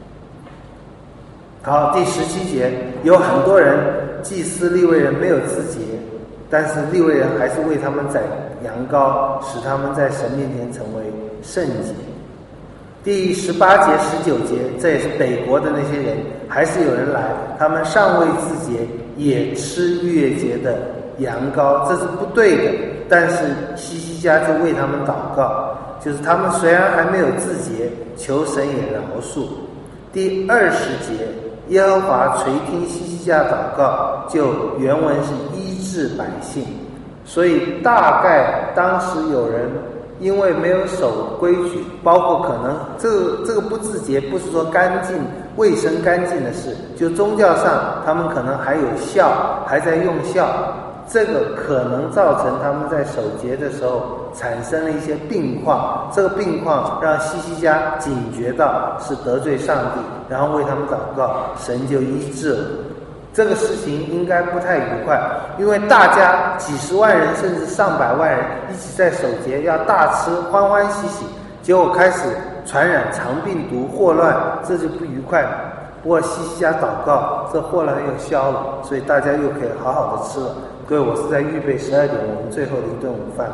S1: 好，第17节，有很多人祭司利未人没有自洁，但是利未人还是为他们宰羊羔，使他们在神面前成为圣洁。第18节、19节，这也是北国的那些人，还是有人来，他们尚未自洁，也吃逾越节的羊羔，这是不对的。但是西西家就为他们祷告，就是他们虽然还没有自洁，求神也饶恕。第20节，耶和华垂听西西家祷告，就原文是依治百姓。所以大概当时有人因为没有守规矩，包括可能这个不自洁，不是说干净卫生干净的事，就宗教上他们可能还有孝，还在用孝，这个可能造成他们在守节的时候产生了一些病况，这个病况让西西家警觉到是得罪上帝，然后为他们祷告，神就医治了。这个事情应该不太愉快，因为大家几十万人甚至上百万人一起在守节，要大吃欢欢喜喜，结果开始传染长病毒霍乱，这就不愉快了。不过西西家祷告，这霍乱又消了，所以大家又可以好好的吃了。各位，我是在预备12点我们最后的一顿午饭。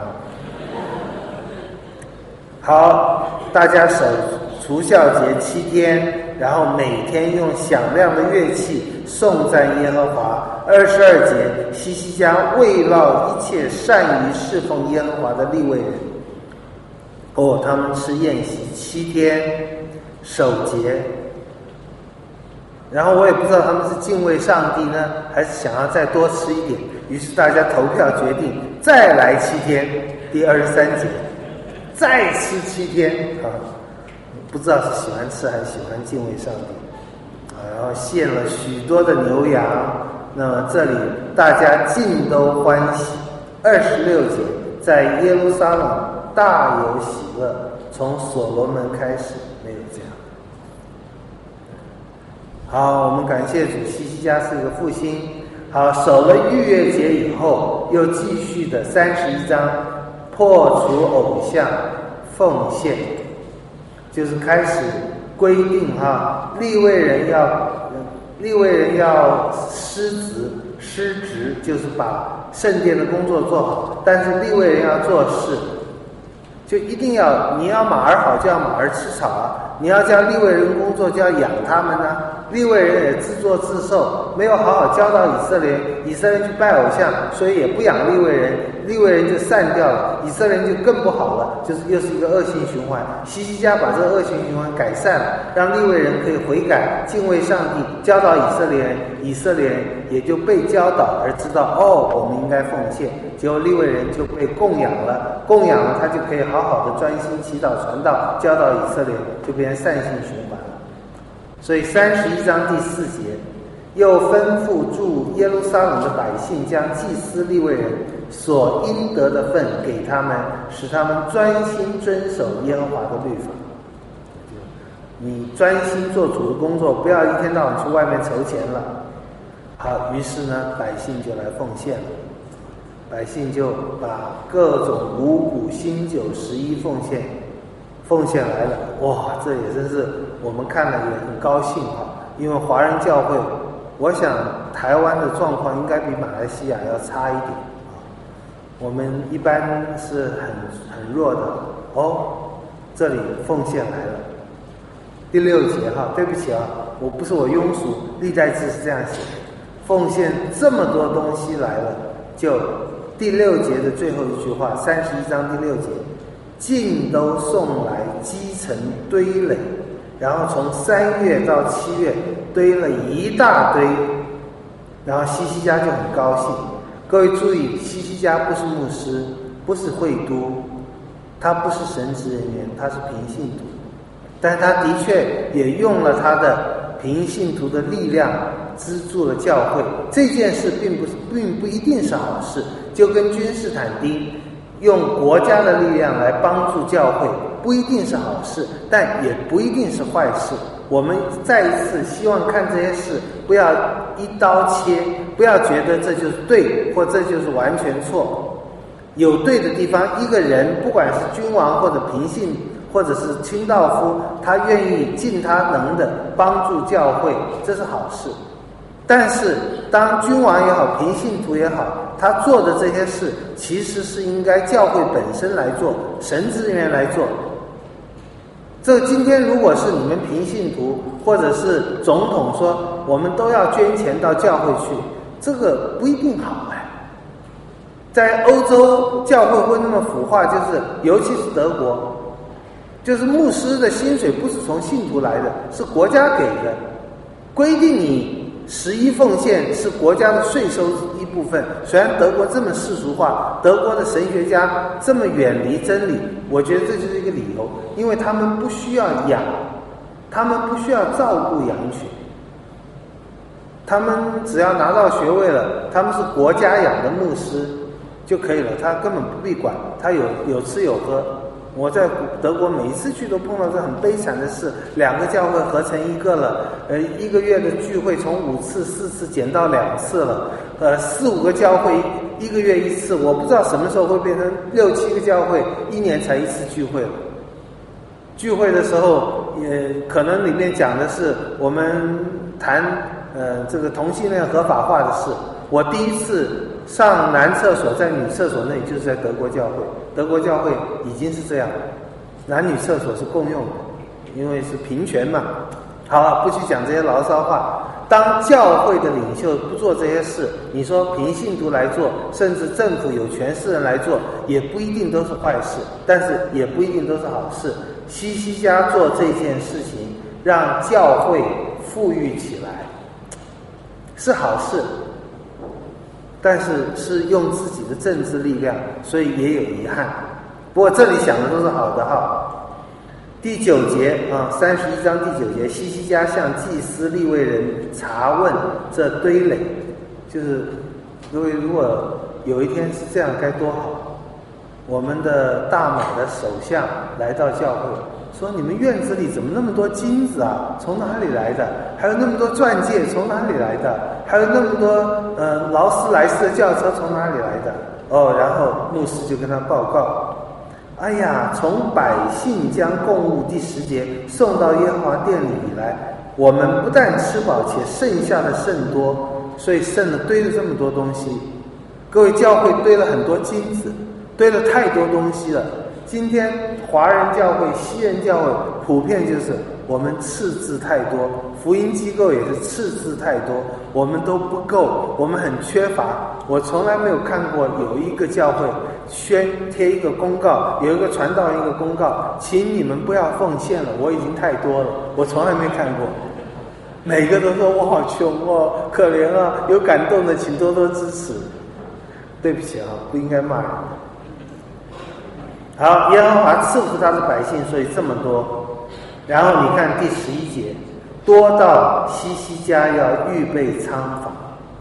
S1: 好，大家守除酵节7天，然后每天用响亮的乐器颂赞耶和华。22节，西西家慰劳一切善于侍奉耶和华的利未人。他们吃宴席7天，守节。然后我也不知道他们是敬畏上帝呢，还是想要再多吃一点，于是大家投票决定再来7天。第23节，再吃7天啊！不知道是喜欢吃还是喜欢敬畏上帝啊！然后献了许多的牛羊，那么这里大家尽都欢喜。26节，在耶路撒冷大有喜乐，从所罗门开始没有这样。好，我们感谢主，西西家是一个复兴。好，守了逾越节以后，又继续的31章破除偶像奉献，就是开始规定利未人要失职，就是把圣殿的工作做好，但是利未人要做事，就一定要，你要马儿好就要马儿吃草啊，你要叫利未人工作就要养他们啊。利未人也自作自受，没有好好教导以色列人去拜偶像，所以也不养利未人，利未人就散掉了，以色列人就更不好了，就是又是一个恶性循环。西西家把这个恶性循环改善了，让利未人可以悔改敬畏上帝，教导以色列人，以色列人也就被教导而知道我们应该奉献，结果利未人就被供养了，他就可以好好的专心祈祷传道，教导以色列人，就变成善性循环了。所以31章第4节，又吩咐住耶路撒冷的百姓，将祭司利未人所应得的份给他们，使他们专心遵守耶和华的律法。你专心做主的工作，不要一天到晚去外面筹钱了。好，于是呢，百姓就来奉献了，百姓就把各种五谷、新酒、11奉献来了。哇，这也真是我们看了也很高兴因为华人教会，我想台湾的状况应该比马来西亚要差一点我们一般是很弱的这里奉献来了。第6节对不起我不是我庸俗，历代志是这样写的，奉献这么多东西来了，就第6节的最后一句话，31章第6节，尽都送来积成堆垒，然后从3月到7月堆了一大堆，然后西西家就很高兴。各位注意，西西家不是牧师，不是会督，他不是神职人员，他是平信徒，但他的确也用了他的平信徒的力量资助了教会。这件事并不一定是好事，就跟君士坦丁用国家的力量来帮助教会不一定是好事，但也不一定是坏事。我们再一次希望看这些事不要一刀切，不要觉得这就是对或这就是完全错。有对的地方，一个人不管是君王或者平信或者是清道夫，他愿意尽他能的帮助教会，这是好事。但是当君王也好，平信徒也好，他做的这些事其实是应该教会本身来做，神职人员来做。这今天如果是你们平信徒或者是总统说我们都要捐钱到教会去，这个不一定好在欧洲教会会那么腐化，就是尤其是德国，就是牧师的薪水不是从信徒来的，是国家给的，规定你 11奉献是国家的税收一部分。虽然德国这么世俗化，德国的神学家这么远离真理，我觉得这就是一个理由，因为他们不需要养，他们不需要照顾羊群，他们只要拿到学位了，他们是国家养的牧师就可以了，他根本不必管，他有吃有喝。我在德国每一次去都碰到这很悲惨的事，2个教会合成一个了，1个月的聚会从5次4次减到2次了，4、5个教会1个月1次，我不知道什么时候会变成6、7个教会1年才1次聚会了。聚会的时候也可能里面讲的是我们谈这个同性恋合法化的事。我第一次上男厕所在女厕所那里就是在德国教会，德国教会已经是这样，男女厕所是共用的，因为是平权嘛。好了，不去讲这些牢骚话。当教会的领袖不做这些事，你说凭信徒来做，甚至政府有权势人来做，也不一定都是坏事，但是也不一定都是好事。西西家做这件事情，让教会富裕起来，是好事，但是是用自己的政治力量，所以也有遗憾。不过这里想的都是好的哈。第9节31章第9节，西西家向祭司利未人查问这堆垒，就是各位如果有一天是这样该多好。我们的大马的首相来到教会，说你们院子里怎么那么多金子啊？从哪里来的？还有那么多钻戒从哪里来的？还有那么多劳斯莱斯的轿车从哪里来的？然后牧师就跟他报告，哎呀，从百姓将供物第10节送到耶和华殿里以来，我们不但吃饱，且剩下的甚多，所以剩了堆了这么多东西。各位，教会堆了很多金子，堆了太多东西了。今天华人教会、西人教会普遍就是我们赤字太多，福音机构也是赤字太多，我们都不够，我们很缺乏。我从来没有看过有一个教会贴一个公告，有一个传道一个公告，请你们不要奉献了，我已经太多了，我从来没看过。每个都说我好穷哦，可怜啊，有感动的请多多支持。对不起啊，不应该骂人。好，耶和华赐福他的百姓，所以这么多。然后你看第11节，多到西西家要预备仓房。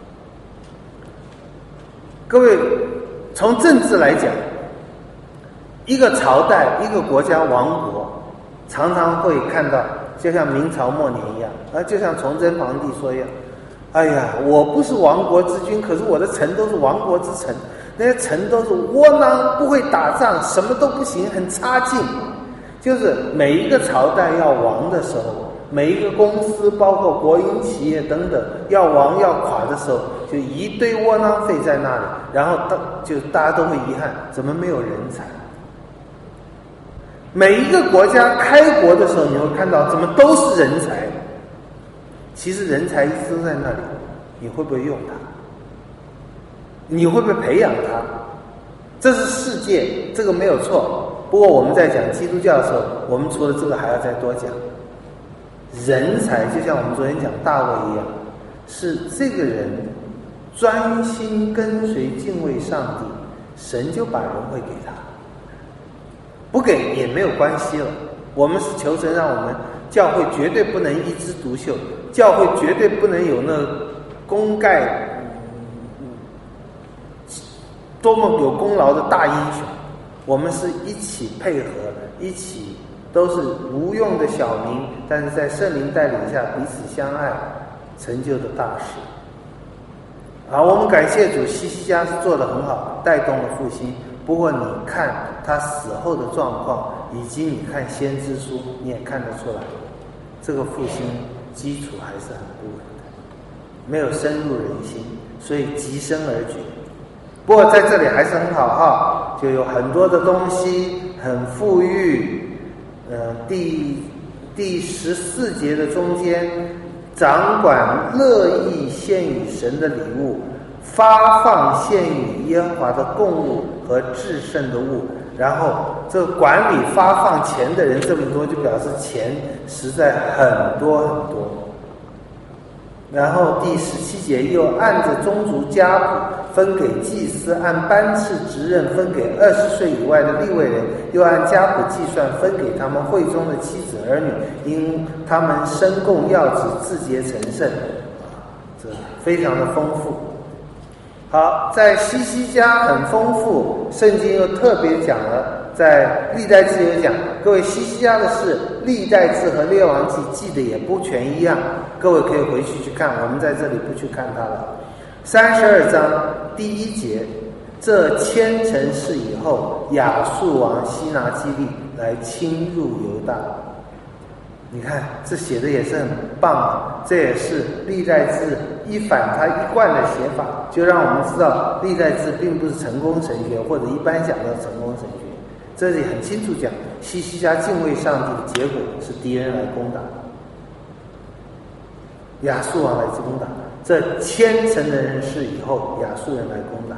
S1: 各位，从政治来讲，一个朝代、一个国家亡国，常常会看到，就像明朝末年一样，就像崇祯皇帝说一样，哎呀，我不是亡国之君，可是我的臣都是亡国之臣。那些臣都是窝囊，不会打仗，什么都不行，很差劲。就是每一个朝代要亡的时候，每一个公司包括国营企业等等要亡要垮的时候，就一堆窝囊废在那里，然后大家都会遗憾，怎么没有人才。每一个国家开国的时候，你会看到怎么都是人才，其实人才一直都在那里，你会不会用它？你会不会培养它？这是世界，这个没有错。不过我们在讲基督教的时候，我们除了这个还要再多讲人才，就像我们昨天讲大卫一样，是这个人专心跟随敬畏上帝，神就把人会给他，不给也没有关系了。我们是求神让我们教会绝对不能一枝独秀，教会绝对不能有那功盖多么有功劳的大英雄，我们是一起配合，一起都是无用的小民，但是在圣灵带领下彼此相爱，成就的大事。好，我们感谢主，西西家是做得很好，带动了复兴。不过你看他死后的状况，以及你看先知书，你也看得出来，这个复兴基础还是很不稳的，没有深入人心，所以急升而举。不过在这里还是很好哈，就有很多的东西，很富裕。第14节的中间，掌管乐意献与神的礼物，发放献与耶和华的供物和至圣的物。然后这管理发放钱的人这么多，就表示钱实在很多很多。 然后第17节又按着宗族家谱分给祭司，按班次职任分给20岁以外的利未人，又按家谱计算分给他们会中的妻子儿女，因他们申供要旨，自洁成圣。这非常的丰富。好，在西西家很丰富，圣经又特别讲了，在历代志有讲，各位西西家的事，历代志和列王记记的也不全一样，各位可以回去看，我们在这里不去看它了。32章第1节，这千城事以后，亚述王西拿基立来侵入犹大。你看这写的也是很棒啊，这也是历代志一反他一贯的写法，就让我们知道历代志并不是成功神学，或者一般讲的成功神学。这里很清楚讲，西西家敬畏上帝的结果是敌人来攻打，亚述王来攻打，这千城的人事以后，亚述人来攻打。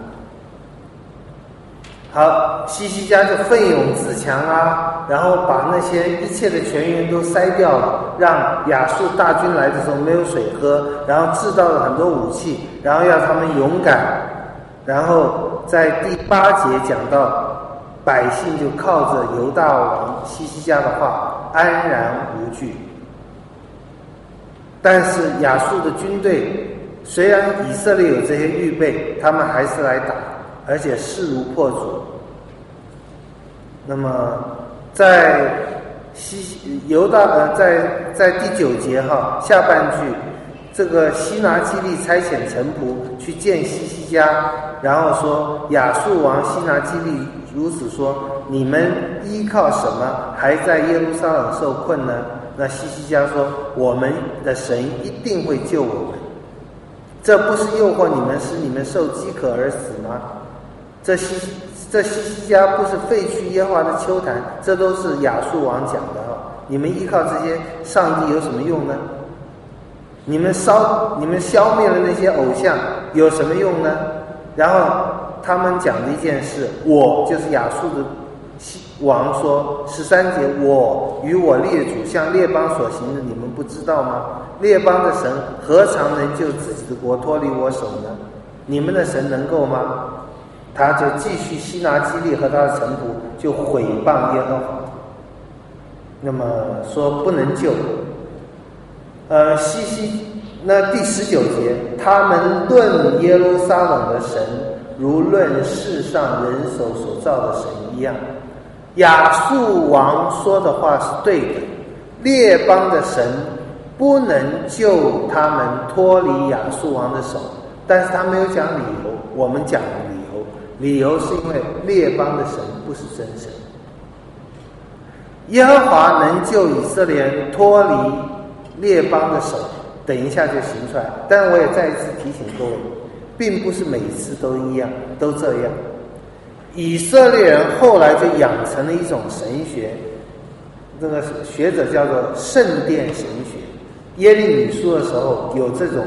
S1: 好，西西家就奋勇自强啊，然后把那些一切的泉源都塞掉了，让亚述大军来的时候没有水喝，然后制造了很多武器，然后要他们勇敢。然后在第8节讲到，百姓就靠着犹大王西西家的话安然无惧。但是亚述的军队虽然以色列有这些预备，他们还是来打，而且势如破竹。那么在在第9节下半句，这个西拿基立差遣臣仆去见西西家，然后说亚述王西拿基立如此说，你们依靠什么还在耶路撒冷受困呢？那西西家说，我们的神一定会救我们，这不是诱惑你们使你们受饥渴而死吗？这西西家不是废去耶和华的丘坛，这都是亚述王讲的你们依靠这些上帝有什么用呢？你们消灭了那些偶像有什么用呢？然后他们讲的一件事，我就是亚述的王说13节，我与我列祖向列邦所行的，你们不知道吗？列邦的神何尝能救自己的国脱离我手呢？你们的神能够吗？他就继续西拿基立和他的臣仆就毁谤耶和华，那么说不能救。那第19节，他们论耶路撒冷的神，如论世上人手所造的神一样。亚述王说的话是对的，列邦的神不能救他们脱离亚述王的手，但是他没有讲理由，我们讲理由。理由是因为列邦的神不是真神。耶和华能救以色列人脱离列邦的手，等一下就行出来。但我也再一次提醒各位，并不是每次都一样，都这样。以色列人后来就养成了一种神学，这个学者叫做圣殿神学。耶利米书的时候有这种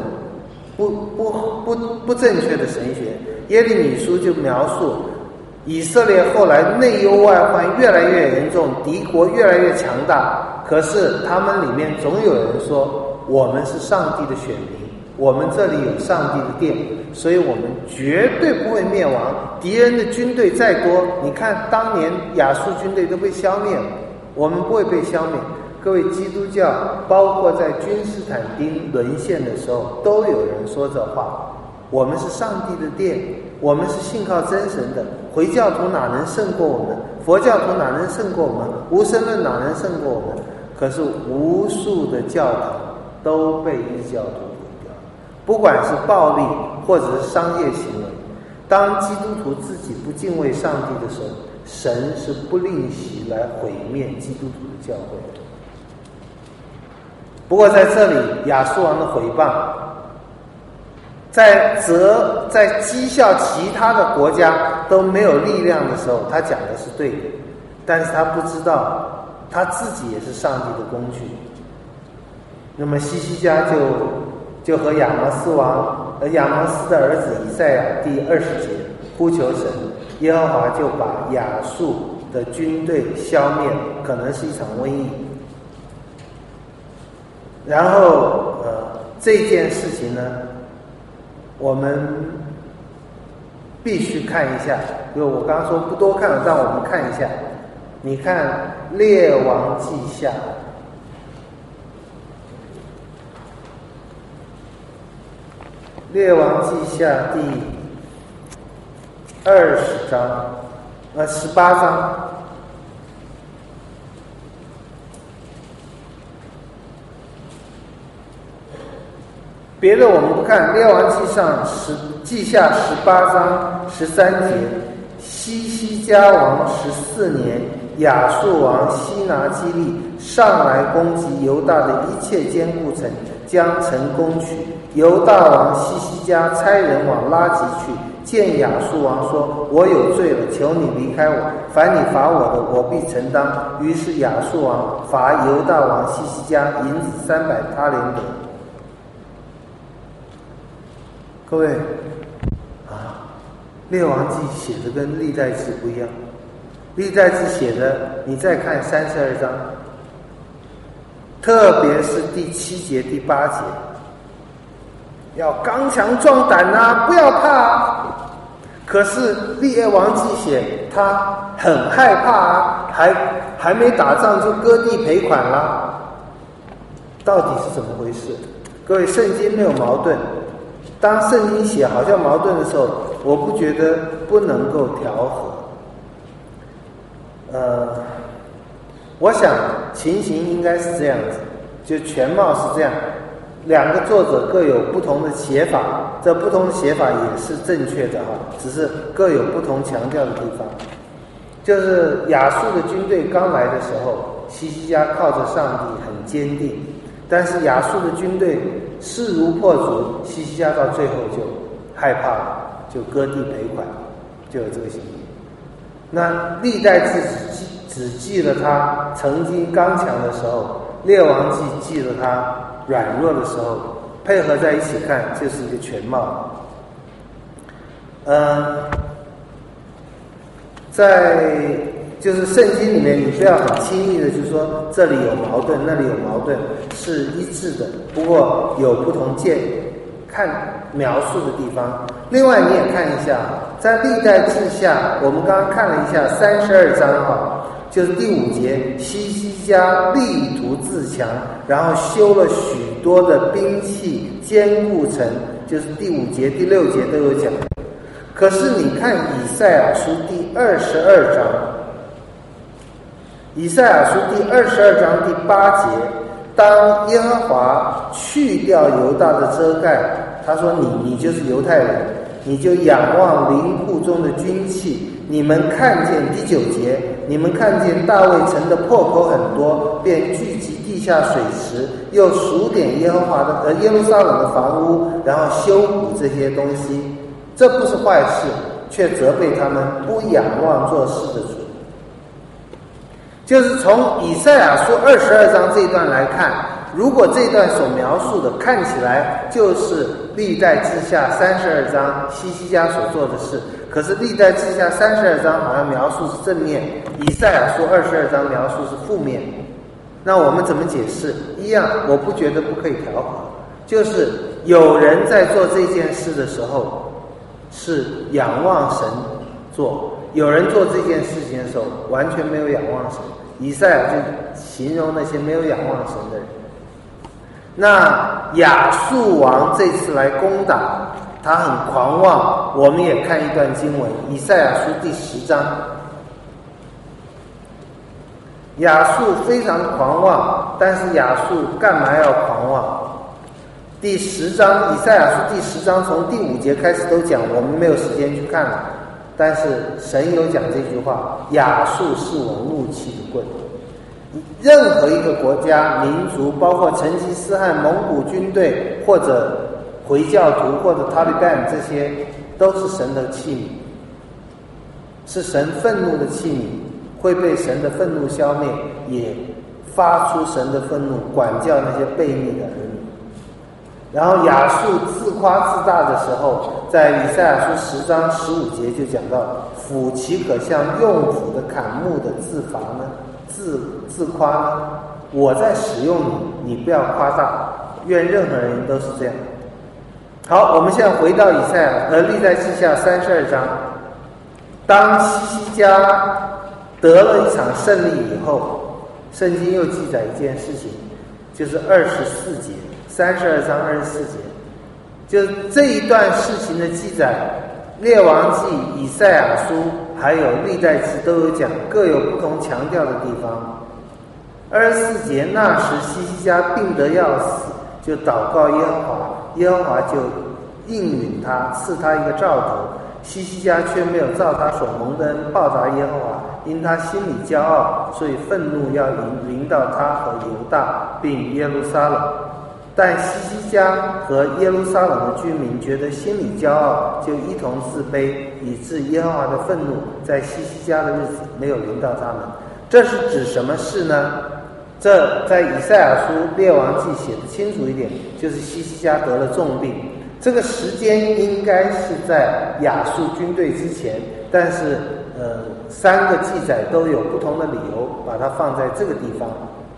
S1: 不正确的神学。耶利米书就描述以色列后来内忧外患越来越严重，敌国越来越强大，可是他们里面总有人说，我们是上帝的选民，我们这里有上帝的殿，所以我们绝对不会灭亡。敌人的军队再多，你看当年亚述军队都被消灭了，我们不会被消灭。各位，基督教包括在君士坦丁沦陷的时候都有人说这话，我们是上帝的殿，我们是信靠真神的，回教徒哪能胜过我们？佛教徒哪能胜过我们？无神论哪能胜过我们？可是无数的教堂都被异教徒毁掉，不管是暴力或者是商业行为。当基督徒自己不敬畏上帝的时候，神是不吝惜来毁灭基督徒的教会的。不过在这里，亚述王的毁谤在讥笑其他的国家都没有力量的时候，他讲的是对的，但是他不知道他自己也是上帝的工具。那么西西家就和亚摩斯的儿子以赛亚第20节呼求神，耶和华就把亚述的军队消灭，可能是一场瘟疫。然后这件事情呢，我们必须看一下。因为我刚刚说不多看了，但我们看一下。你看《列王纪下》，《列王纪下》第18章。别的我们不看，《列王纪下》18章13节，西西家王14年，亚述王西拿基立上来攻击犹大的一切坚固城，将城攻取。犹大王西西家差人往拉吉去，见亚述王说：“我有罪了，求你离开我，凡你罚我的，我必承当。”于是亚述王罚犹大王西西家银子300他连得。各位列王纪写的跟历代志不一样，历代志写的，你再看32章，特别是第7节、第8节，要刚强壮胆啊，不要怕啊。可是列王纪写他很害怕啊，还没打仗就割地赔款啦，到底是怎么回事？各位，圣经没有矛盾。当圣经写好像矛盾的时候，我不觉得不能够调和。我想情形应该是这样子，就全貌是这样，两个作者各有不同的写法，这不同的写法也是正确的只是各有不同强调的地方。就是亚述的军队刚来的时候，西西家靠着上帝很坚定，但是亚述的军队势如破竹，西西家到最后就害怕了，就割地赔款，就有这个行为。那历代志只记了他曾经刚强的时候，列王纪记了他软弱的时候，配合在一起看就是一个全貌。在就是圣经里面，你不要很轻易的就说这里有矛盾，那里有矛盾，是一致的，不过有不同看描述的地方。另外你也看一下，在历代志下，我们刚刚看了一下32章就是第5节，西西家力图自强，然后修了许多的兵器，坚固城，就是第5节、第6节都有讲。可是你看以赛亚书第22章，以赛亚书第22章第8节，当耶和华去掉犹大的遮盖，他说你就是犹太人，你就仰望林库中的军器，你们看见第9节，你们看见大卫城的破口很多，便聚集地下水池，又数点耶路撒冷的房屋，然后修补这些东西。这不是坏事，却责备他们不仰望做事的主。就是从以赛亚书22章这一段来看，如果这段所描述的看起来就是历代志下32章西西家所做的事，可是历代志下32章好像描述是正面，以赛亚书22章描述是负面。那我们怎么解释？一样，我不觉得不可以调和，就是有人在做这件事的时候是仰望神做，有人做这件事情的时候完全没有仰望神。以赛亚就形容那些没有仰望神的人。那亚述王这次来攻打，他很狂妄。我们也看一段经文，以赛亚书第10章。亚述非常狂妄，但是亚述干嘛要狂妄？第10章，以赛亚书第10章从第5节开始都讲，我们没有时间去看了。但是神有讲这句话：亚述是我怒气的棍。任何一个国家、民族，包括成吉思汗、蒙古军队，或者回教徒，或者塔利班，这些都是神的器皿，是神愤怒的器皿，会被神的愤怒消灭，也发出神的愤怒，管教那些悖逆的儿女。然后亚述自夸自大的时候，在以赛亚书10章15节就讲到：斧岂可像用斧的砍木的自伐呢？自夸呢？我在使用你，你不要夸大。 愿任何人都是这样。好，我们现在回到历代志下32章。当希西家得了一场胜利以后，圣经又记载一件事情，就是24节，32章24节，就这一段事情的记载，列王记、以赛亚书还有历代志都有讲，各有不同强调的地方。24节，那时希西家病得要死，就祷告耶和华，耶和华就应允他，赐他一个兆头。希西家却没有照他所蒙的恩报答耶和华，因他心里骄傲，所以愤怒要临到他和犹大并耶路撒冷。但希西家和耶路撒冷的居民觉得心里骄傲，就一同自卑，以致耶和华的愤怒在希西家的日子没有临到他们。这是指什么事呢？这在以赛亚书、列王记写得清楚一点，就是希西家得了重病。这个时间应该是在亚述军队之前，但是3个记载都有不同的理由把它放在这个地方。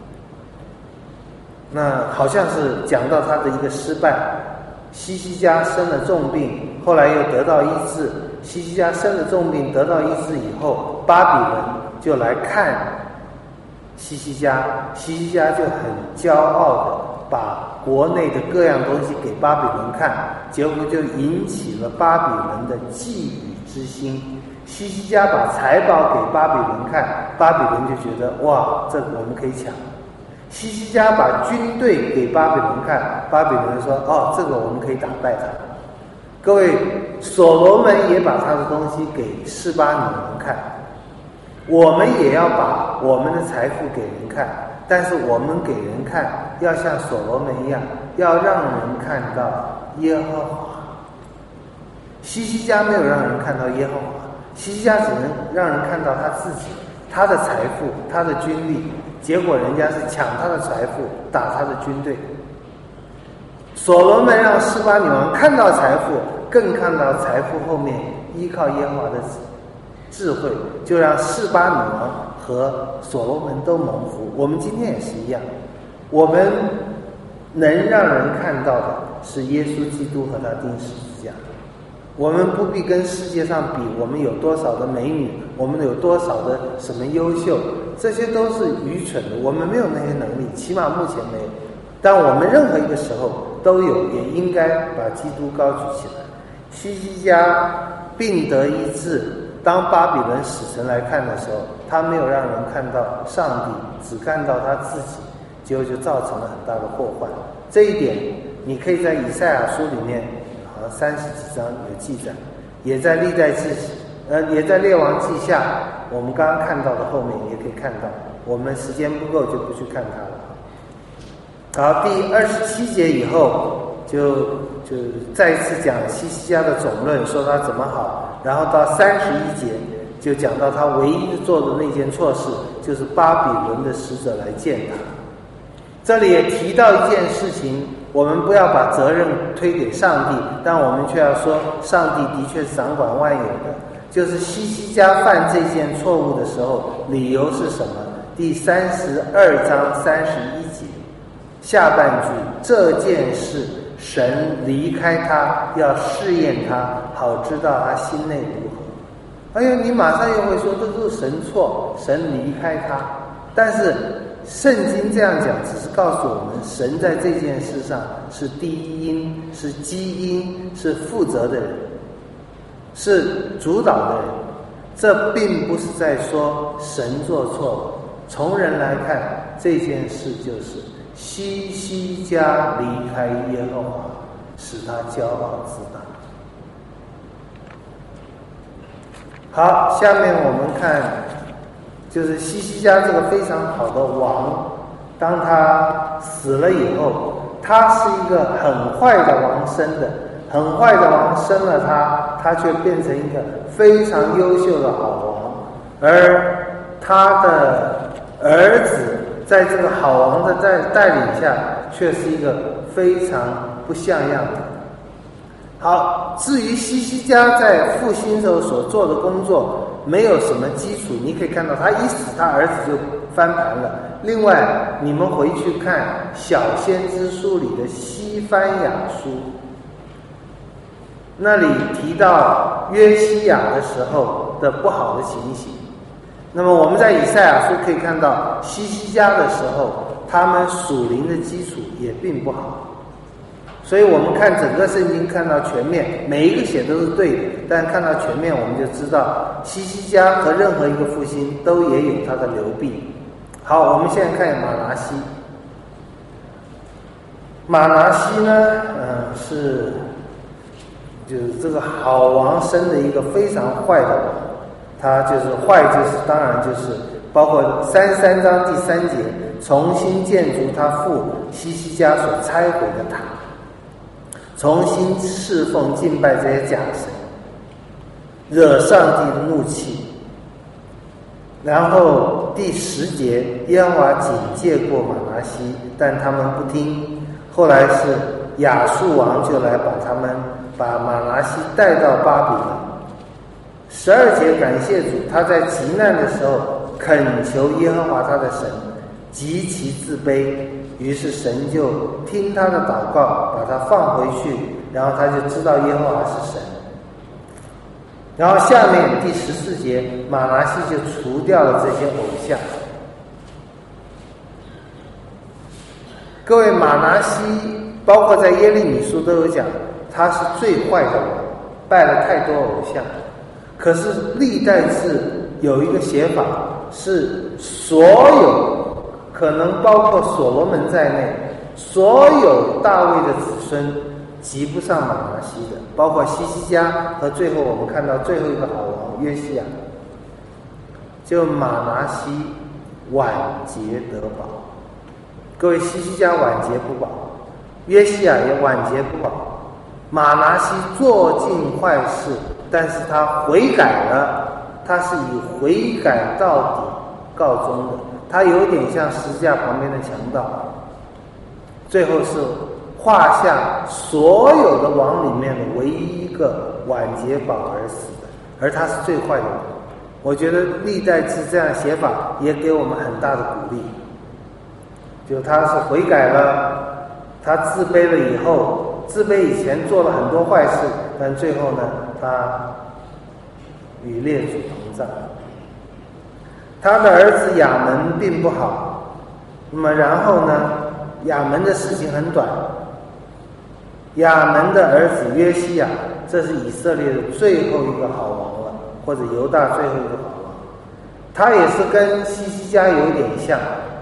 S1: 那好像是讲到他的一个失败，希西家生了重病，后来又得到医治。希西家生了重病得到医治以后，巴比伦就来看希西家，希西家就很骄傲的把国内的各样东西给巴比伦看，结果就引起了巴比伦的觊觎之心。希西家把财宝给巴比伦看，巴比伦就觉得哇，这个我们可以抢。希西家把军队给巴比伦看，巴比伦说哦，这个我们可以打败他。各位，所罗门也把他的东西给示巴女人看，我们也要把我们的财富给人看，但是我们给人看要像所罗门一样，要让人看到耶和华。希西家没有让人看到耶和华，希西家只能让人看到他自己，他的财富，他的军力，结果人家是抢他的财富，打他的军队。所罗门让示巴女王看到财富，更看到财富后面依靠耶和华的智慧，就让示巴女王和所罗门都蒙福。我们今天也是一样，我们能让人看到的是耶稣基督和他钉十字架。我们不必跟世界上比我们有多少的美女，我们有多少的什么优秀，这些都是愚蠢的，我们没有那些能力，起码目前没有。但我们任何一个时候都有，也应该把基督高举起来。希西家病得医治，当巴比伦使臣来看的时候，他没有让人看到上帝，只看到他自己，结果就造成了很大的祸患。这一点你可以在以赛亚书里面好像30几章有记载，也在历代志也在列王记下，我们刚刚看到的后面也可以看到。我们时间不够就不去看它了。好，第27节以后就再一次讲希西家的总论，说他怎么好，然后到31节就讲到他唯一做的那件错事，就是巴比伦的使者来见他。这里也提到一件事情，我们不要把责任推给上帝，但我们却要说上帝的确是掌管万有的。就是希西家犯这件错误的时候，理由是什么？第32章31节下半句，这件事神离开他，要试验他，好知道他心内如何。哎呦，你马上又会说这是神错，神离开他。但是圣经这样讲，只是告诉我们，神在这件事上是第一因，是基因，是负责的人，是主导的人。这并不是在说神做错了。从人来看，这件事就是希西家离开耶和华，使他骄傲自大。好，下面我们看就是希西家这个非常好的王，当他死了以后，他是一个很坏的王生的，很坏的王生了他却变成一个非常优秀的好王，而他的儿子在这个好王的带领下，却是一个非常不像样的。好，至于希西家在复兴时候所做的工作， 没有什么基础，你可以看到他一死，他儿子就翻盘了。另外，你们回去看《小先知书》里的西番雅书，那里提到约西亚的时候的不好的情形。那么我们在以赛亚书可以看到西西家的时候，他们属灵的基础也并不好。所以我们看整个圣经看到全面，每一个写都是对的，但看到全面我们就知道西西家和任何一个复兴都也有它的流弊。好，我们现在看马拿西。马拿西呢，就是这个好王生的一个非常坏的王，他就是坏，就是当然就是包括33章第3节，重新建筑他父西西家所拆毁的塔，重新侍奉敬拜这些假神，惹上帝的怒气。然后第10节，耶和华警戒过马拿西，但他们不听。后来是亚述王就来把马拿西带到巴比伦。12节，感谢主，他在极难的时候恳求耶和华他的神，极其自卑，于是神就听他的祷告，把他放回去，然后他就知道耶和华是神。然后下面第14节，马拿西就除掉了这些偶像。各位，马拿西包括在耶利米书都有讲，他是最坏的王，拜了太多偶像。可是历代志有一个写法，是所有可能包括所罗门在内，所有大卫的子孙及不上马拿西的，包括西西家和最后我们看到最后一个好王约西亚，就马拿西晚节得保。各位，西西家晚节不保，约西亚也晚节不保，马拿西做尽坏事，但是他悔改了，他是以悔改到底告终的，他有点像十字架旁边的强盗，最后是画下所有的王里面的唯一一个晚节保而死的，而他是最坏的王。我觉得历代志这样写法也给我们很大的鼓励，就他是悔改了，他自卑了以后，自卑以前做了很多坏事，但最后呢，他与列祖同葬。他的儿子亚门并不好，那么然后呢，亚门的事情很短。亚门的儿子约西亚，这是以色列的最后一个好王了，或者犹大最后一个好王。他也是跟西西家有点像，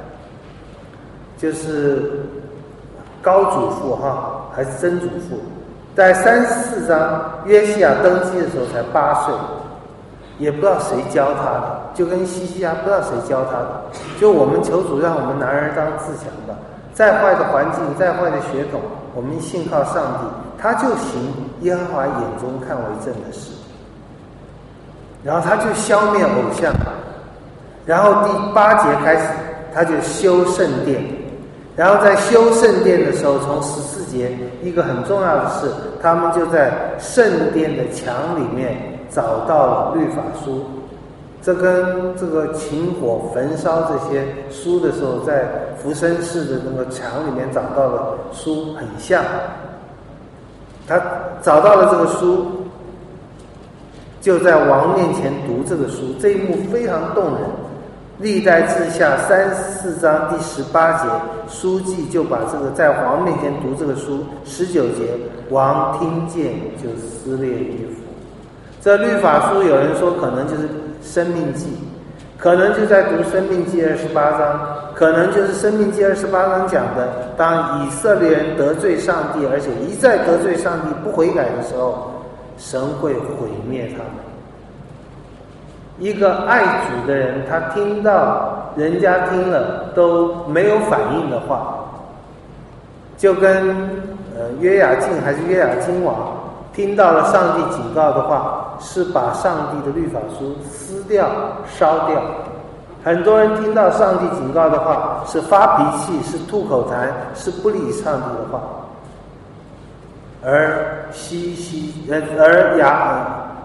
S1: 就是高祖父还是曾祖父。在34章，约西亚登基的时候才8岁，也不知道谁教他的，就跟西西家不知道谁教他的。就我们求主让我们男人当自强吧，再坏的环境，再坏的血统，我们信靠上帝，他就行耶和华眼中看为正的事。然后他就消灭偶像，然后第8节开始，他就修圣殿。然后在修圣殿的时候，从14节，一个很重要的是，他们就在圣殿的墙里面找到了律法书。这跟这个秦火焚烧这些书的时候，在福生寺的那个墙里面找到的书很像。他找到了这个书，就在王面前读这个书，这一幕非常动人。历代志下34章第18节，书记就把这个在王面前读这个书。19节，王听见就撕裂衣服。这律法书有人说可能就是生命记，可能就在读生命记28章，可能就是生命记28章讲的，当以色列人得罪上帝，而且一再得罪上帝不悔改的时候，神会毁灭他们。一个爱主的人，他听到人家听了都没有反应的话，就跟约雅敬还是约雅金王听到了上帝警告的话，是把上帝的律法书撕掉烧掉。很多人听到上帝警告的话是发脾气，是吐口痰，是不理上帝的话。而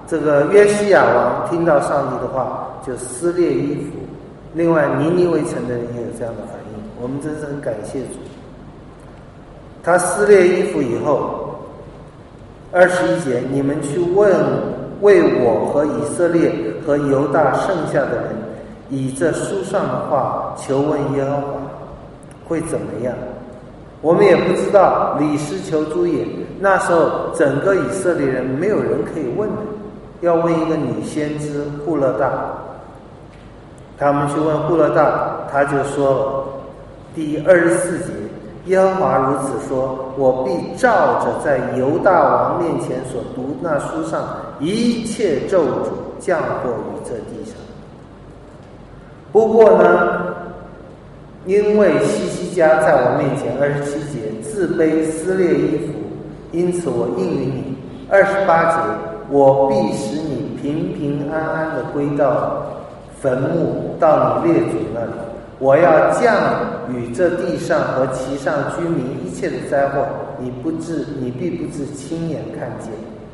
S1: 这个约西亚王听到上帝的话，就撕裂衣服。另外，尼尼微城的人也有这样的反应，我们真是很感谢主。他撕裂衣服以后，21节，你们去为我和以色列和犹大剩下的人，以这书上的话求问耶和华，会怎么样？我们也不知道，李斯求诸也。那时候整个以色列人没有人可以问的，要问一个女先知户勒大。他们去问户勒大，他就说了，第24节，耶和华如此说，我必照着在犹大王面前所读那书上一切咒诅降祸于这地上。不过呢，因为西西家在我面前27节自卑撕裂衣服，因此我应允你。28节，我必使你平平安安地归到坟墓，到你列祖那里。我要降与这地上和其上居民一切的灾祸，你必不至亲眼看见。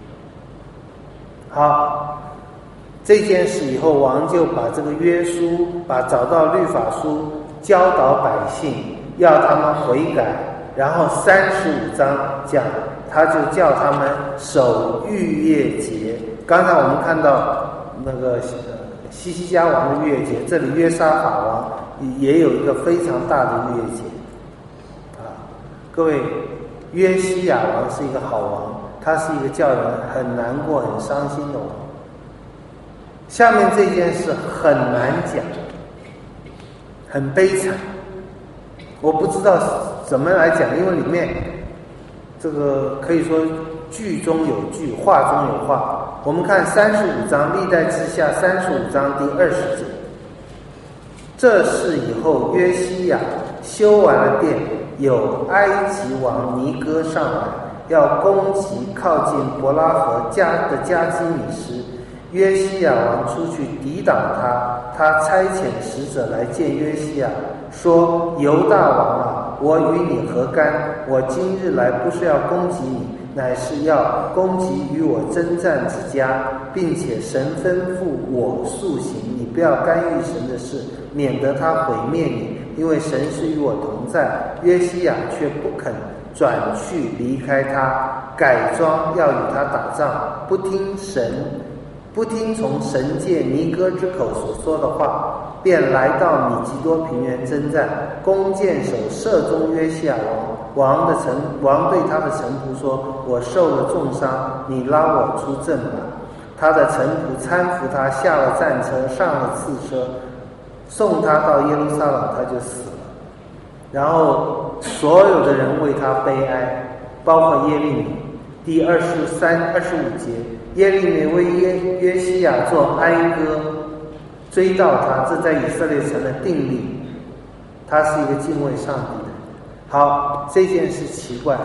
S1: 好，这件事以后，王就把这个约书，找到律法书，教导百姓，要他们悔改。然后35章讲，他就叫他们守逾越节。刚才我们看到那个西西家王的逾越节，这里约沙法王也有一个非常大的逾越节啊。各位，约西亚王是一个好王，他是一个叫人很难过、很伤心的王。下面这件事很难讲，很悲惨。我不知道怎么来讲，因为里面这个可以说句中有句，话中有话。我们看35章历代志下35章第20节，这事以后约西亚修完了殿，有埃及王尼哥上来，要攻击靠近伯拉河的加基米斯。约西亚王出去抵挡他，他差遣使者来见约西亚，说：犹大王啊，我与你何干？我今日来不是要攻击你，乃是要攻击与我征战之家，并且神吩咐我速行，你不要干预神的事，免得他毁灭你，因为神是与我同在。约西亚却不肯转去离开他，改装要与他打仗，不听从神借尼哥之口所说的话，便来到米基多平原征战，弓箭手射中约西亚王对他的臣仆说：我受了重伤，你拉我出阵吧。他的臣仆搀扶他下了战车，上了次车，送他到耶路撒冷，他就死了。然后所有的人为他悲哀，包括耶利米。第25节，耶利米为约西亚做哀歌，追悼他，这在以色列成了定例。他是一个敬畏上帝的人。好，这件事奇怪。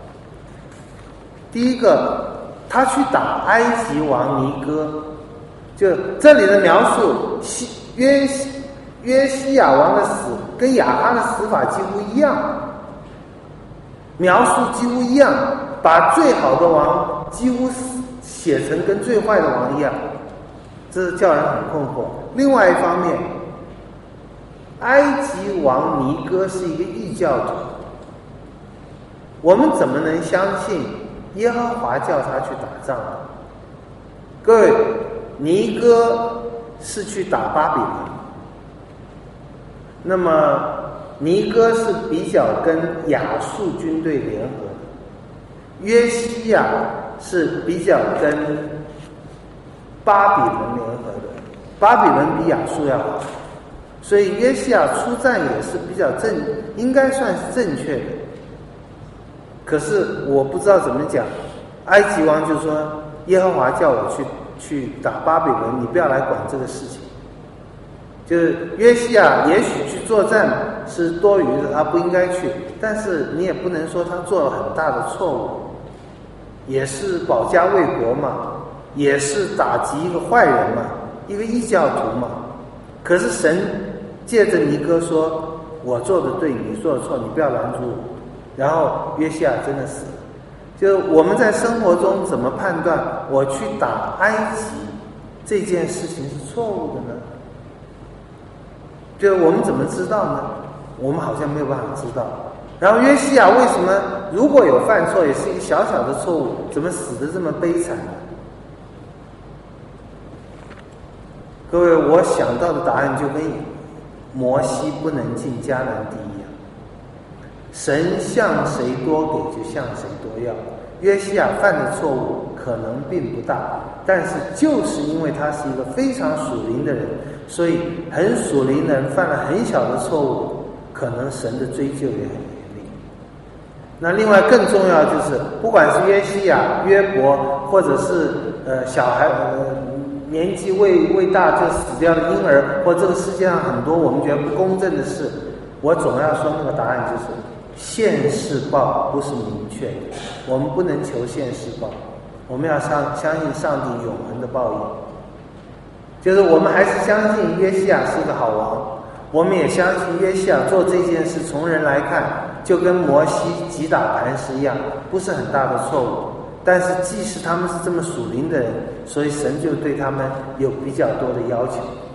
S1: 第一个，他去打埃及王尼哥，就这里的描述，约西亚王的死跟亚哈的死法几乎一样，描述几乎一样，把最好的王几乎写成跟最坏的王一样，这是叫人很困惑。另外一方面，埃及王尼哥是一个异教徒，我们怎么能相信耶和华叫他去打仗？各位，尼哥是去打巴比伦，那么尼哥是比较跟亚述军队联合的，约西亚是比较跟巴比伦联合的，巴比伦比亚述要好，所以约西亚出战也是比较应该算是正确的。可是我不知道怎么讲，埃及王就说耶和华叫我去打巴比伦，你不要来管这个事情。就是约西亚也许去作战是多余的，他不应该去，但是你也不能说他做了很大的错误，也是保家卫国嘛，也是打击一个坏人嘛，一个异教徒嘛。可是神借着尼哥说，我做的对，你做的错，你不要拦住我。然后约西亚真的死了。 就我们在生活中怎么判断我去打埃及这件事情是错误的呢？就我们怎么知道呢？我们好像没有办法知道。然后约西亚为什么如果有犯错，也是一个小小的错误，怎么死得这么悲惨呢？各位，我想到的答案就跟摩西不能进迦南地一样，神向谁多给就向谁多要。约西亚犯的错误可能并不大，但是就是因为他是一个非常属灵的人，所以很属灵的人犯了很小的错误，可能神的追究也很严厉。那另外更重要就是，不管是约西亚、约伯，或者是小孩年纪未大就死掉的婴儿，或这个世界上很多我们觉得不公正的事，我总要说那个答案就是现世报不是明确的，我们不能求现世报，我们要相信上帝永恒的报应。就是我们还是相信约西亚是个好王，我们也相信约西亚做这件事从人来看就跟摩西击打磐石一样，不是很大的错误。但是即使他们是这么属灵的人，所以神就对他们有比较多的要求。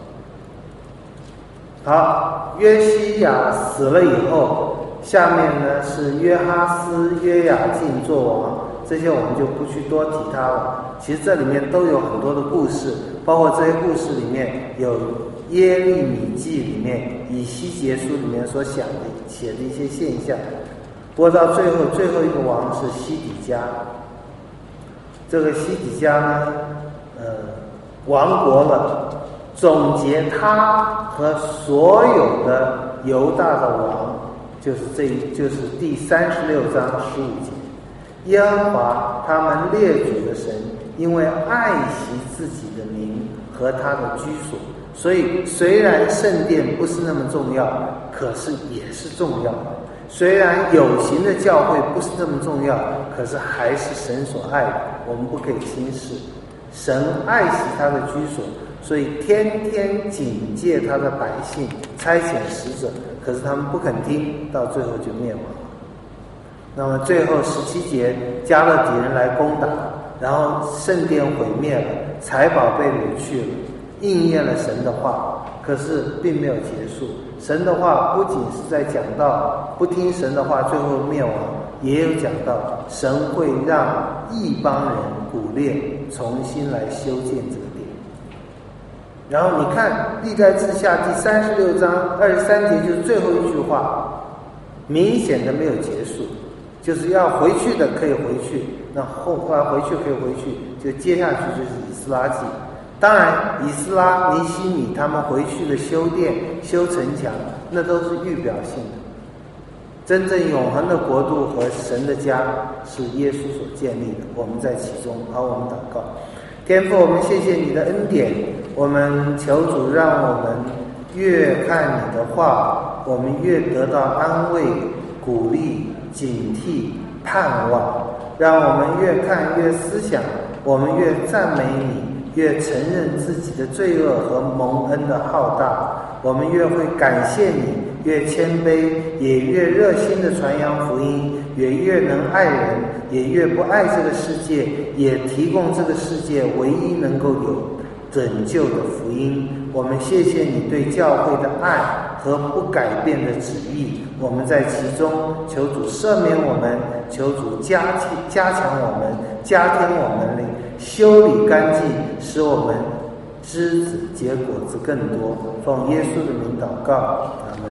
S1: 好，约西亚死了以后，下面呢是约哈斯、约雅敬做王，这些我们就不去多提他了。其实这里面都有很多的故事，包括这些故事里面有耶利米记里面、以西结书里面所写的一些现象。不过到最后一个王是西底家。这个西底家呢，亡国了。总结他和所有的犹大的王，就是第36章15节。耶和华他们列祖的神，因为爱惜自己的名和他的居所，所以虽然圣殿不是那么重要，可是也是重要的。虽然有形的教会不是这么重要，可是还是神所爱的，我们不可以轻视。神爱惜他的居所，所以天天警戒他的百姓，差遣使者，可是他们不肯听，到最后就灭亡了。那么最后17节，加勒底人来攻打，然后圣殿毁灭了，财宝被掳去了，应验了神的话，可是并没有结束。神的话不仅是在讲到不听神的话最后灭亡，也有讲到神会让异邦人古列重新来修建这个殿。然后你看历代志下第36章23节，就是最后一句话，明显的没有结束，就是要回去的可以回去，那后来回去可以回去，就接下去就是以斯拉记。当然以斯拉、尼希米他们回去的修殿、修城墙，那都是预表性的。真正永恒的国度和神的家是耶稣所建立的，我们在其中。好，我们祷告。天父，我们谢谢你的恩典，我们求主让我们越看你的话，我们越得到安慰、鼓励、警惕、盼望，让我们越看越思想，我们越赞美你，越承认自己的罪恶和蒙恩的浩大，我们越会感谢你，越谦卑，也越热心的传扬福音，也越能爱人，也越不爱这个世界，也提供这个世界唯一能够有拯救的福音。我们谢谢你对教会的爱和不改变的旨意，我们在其中，求主赦免我们，求主加强我们，加添我们灵，修理干净，使我们枝子结果子更多。奉耶稣的名祷告，阿们。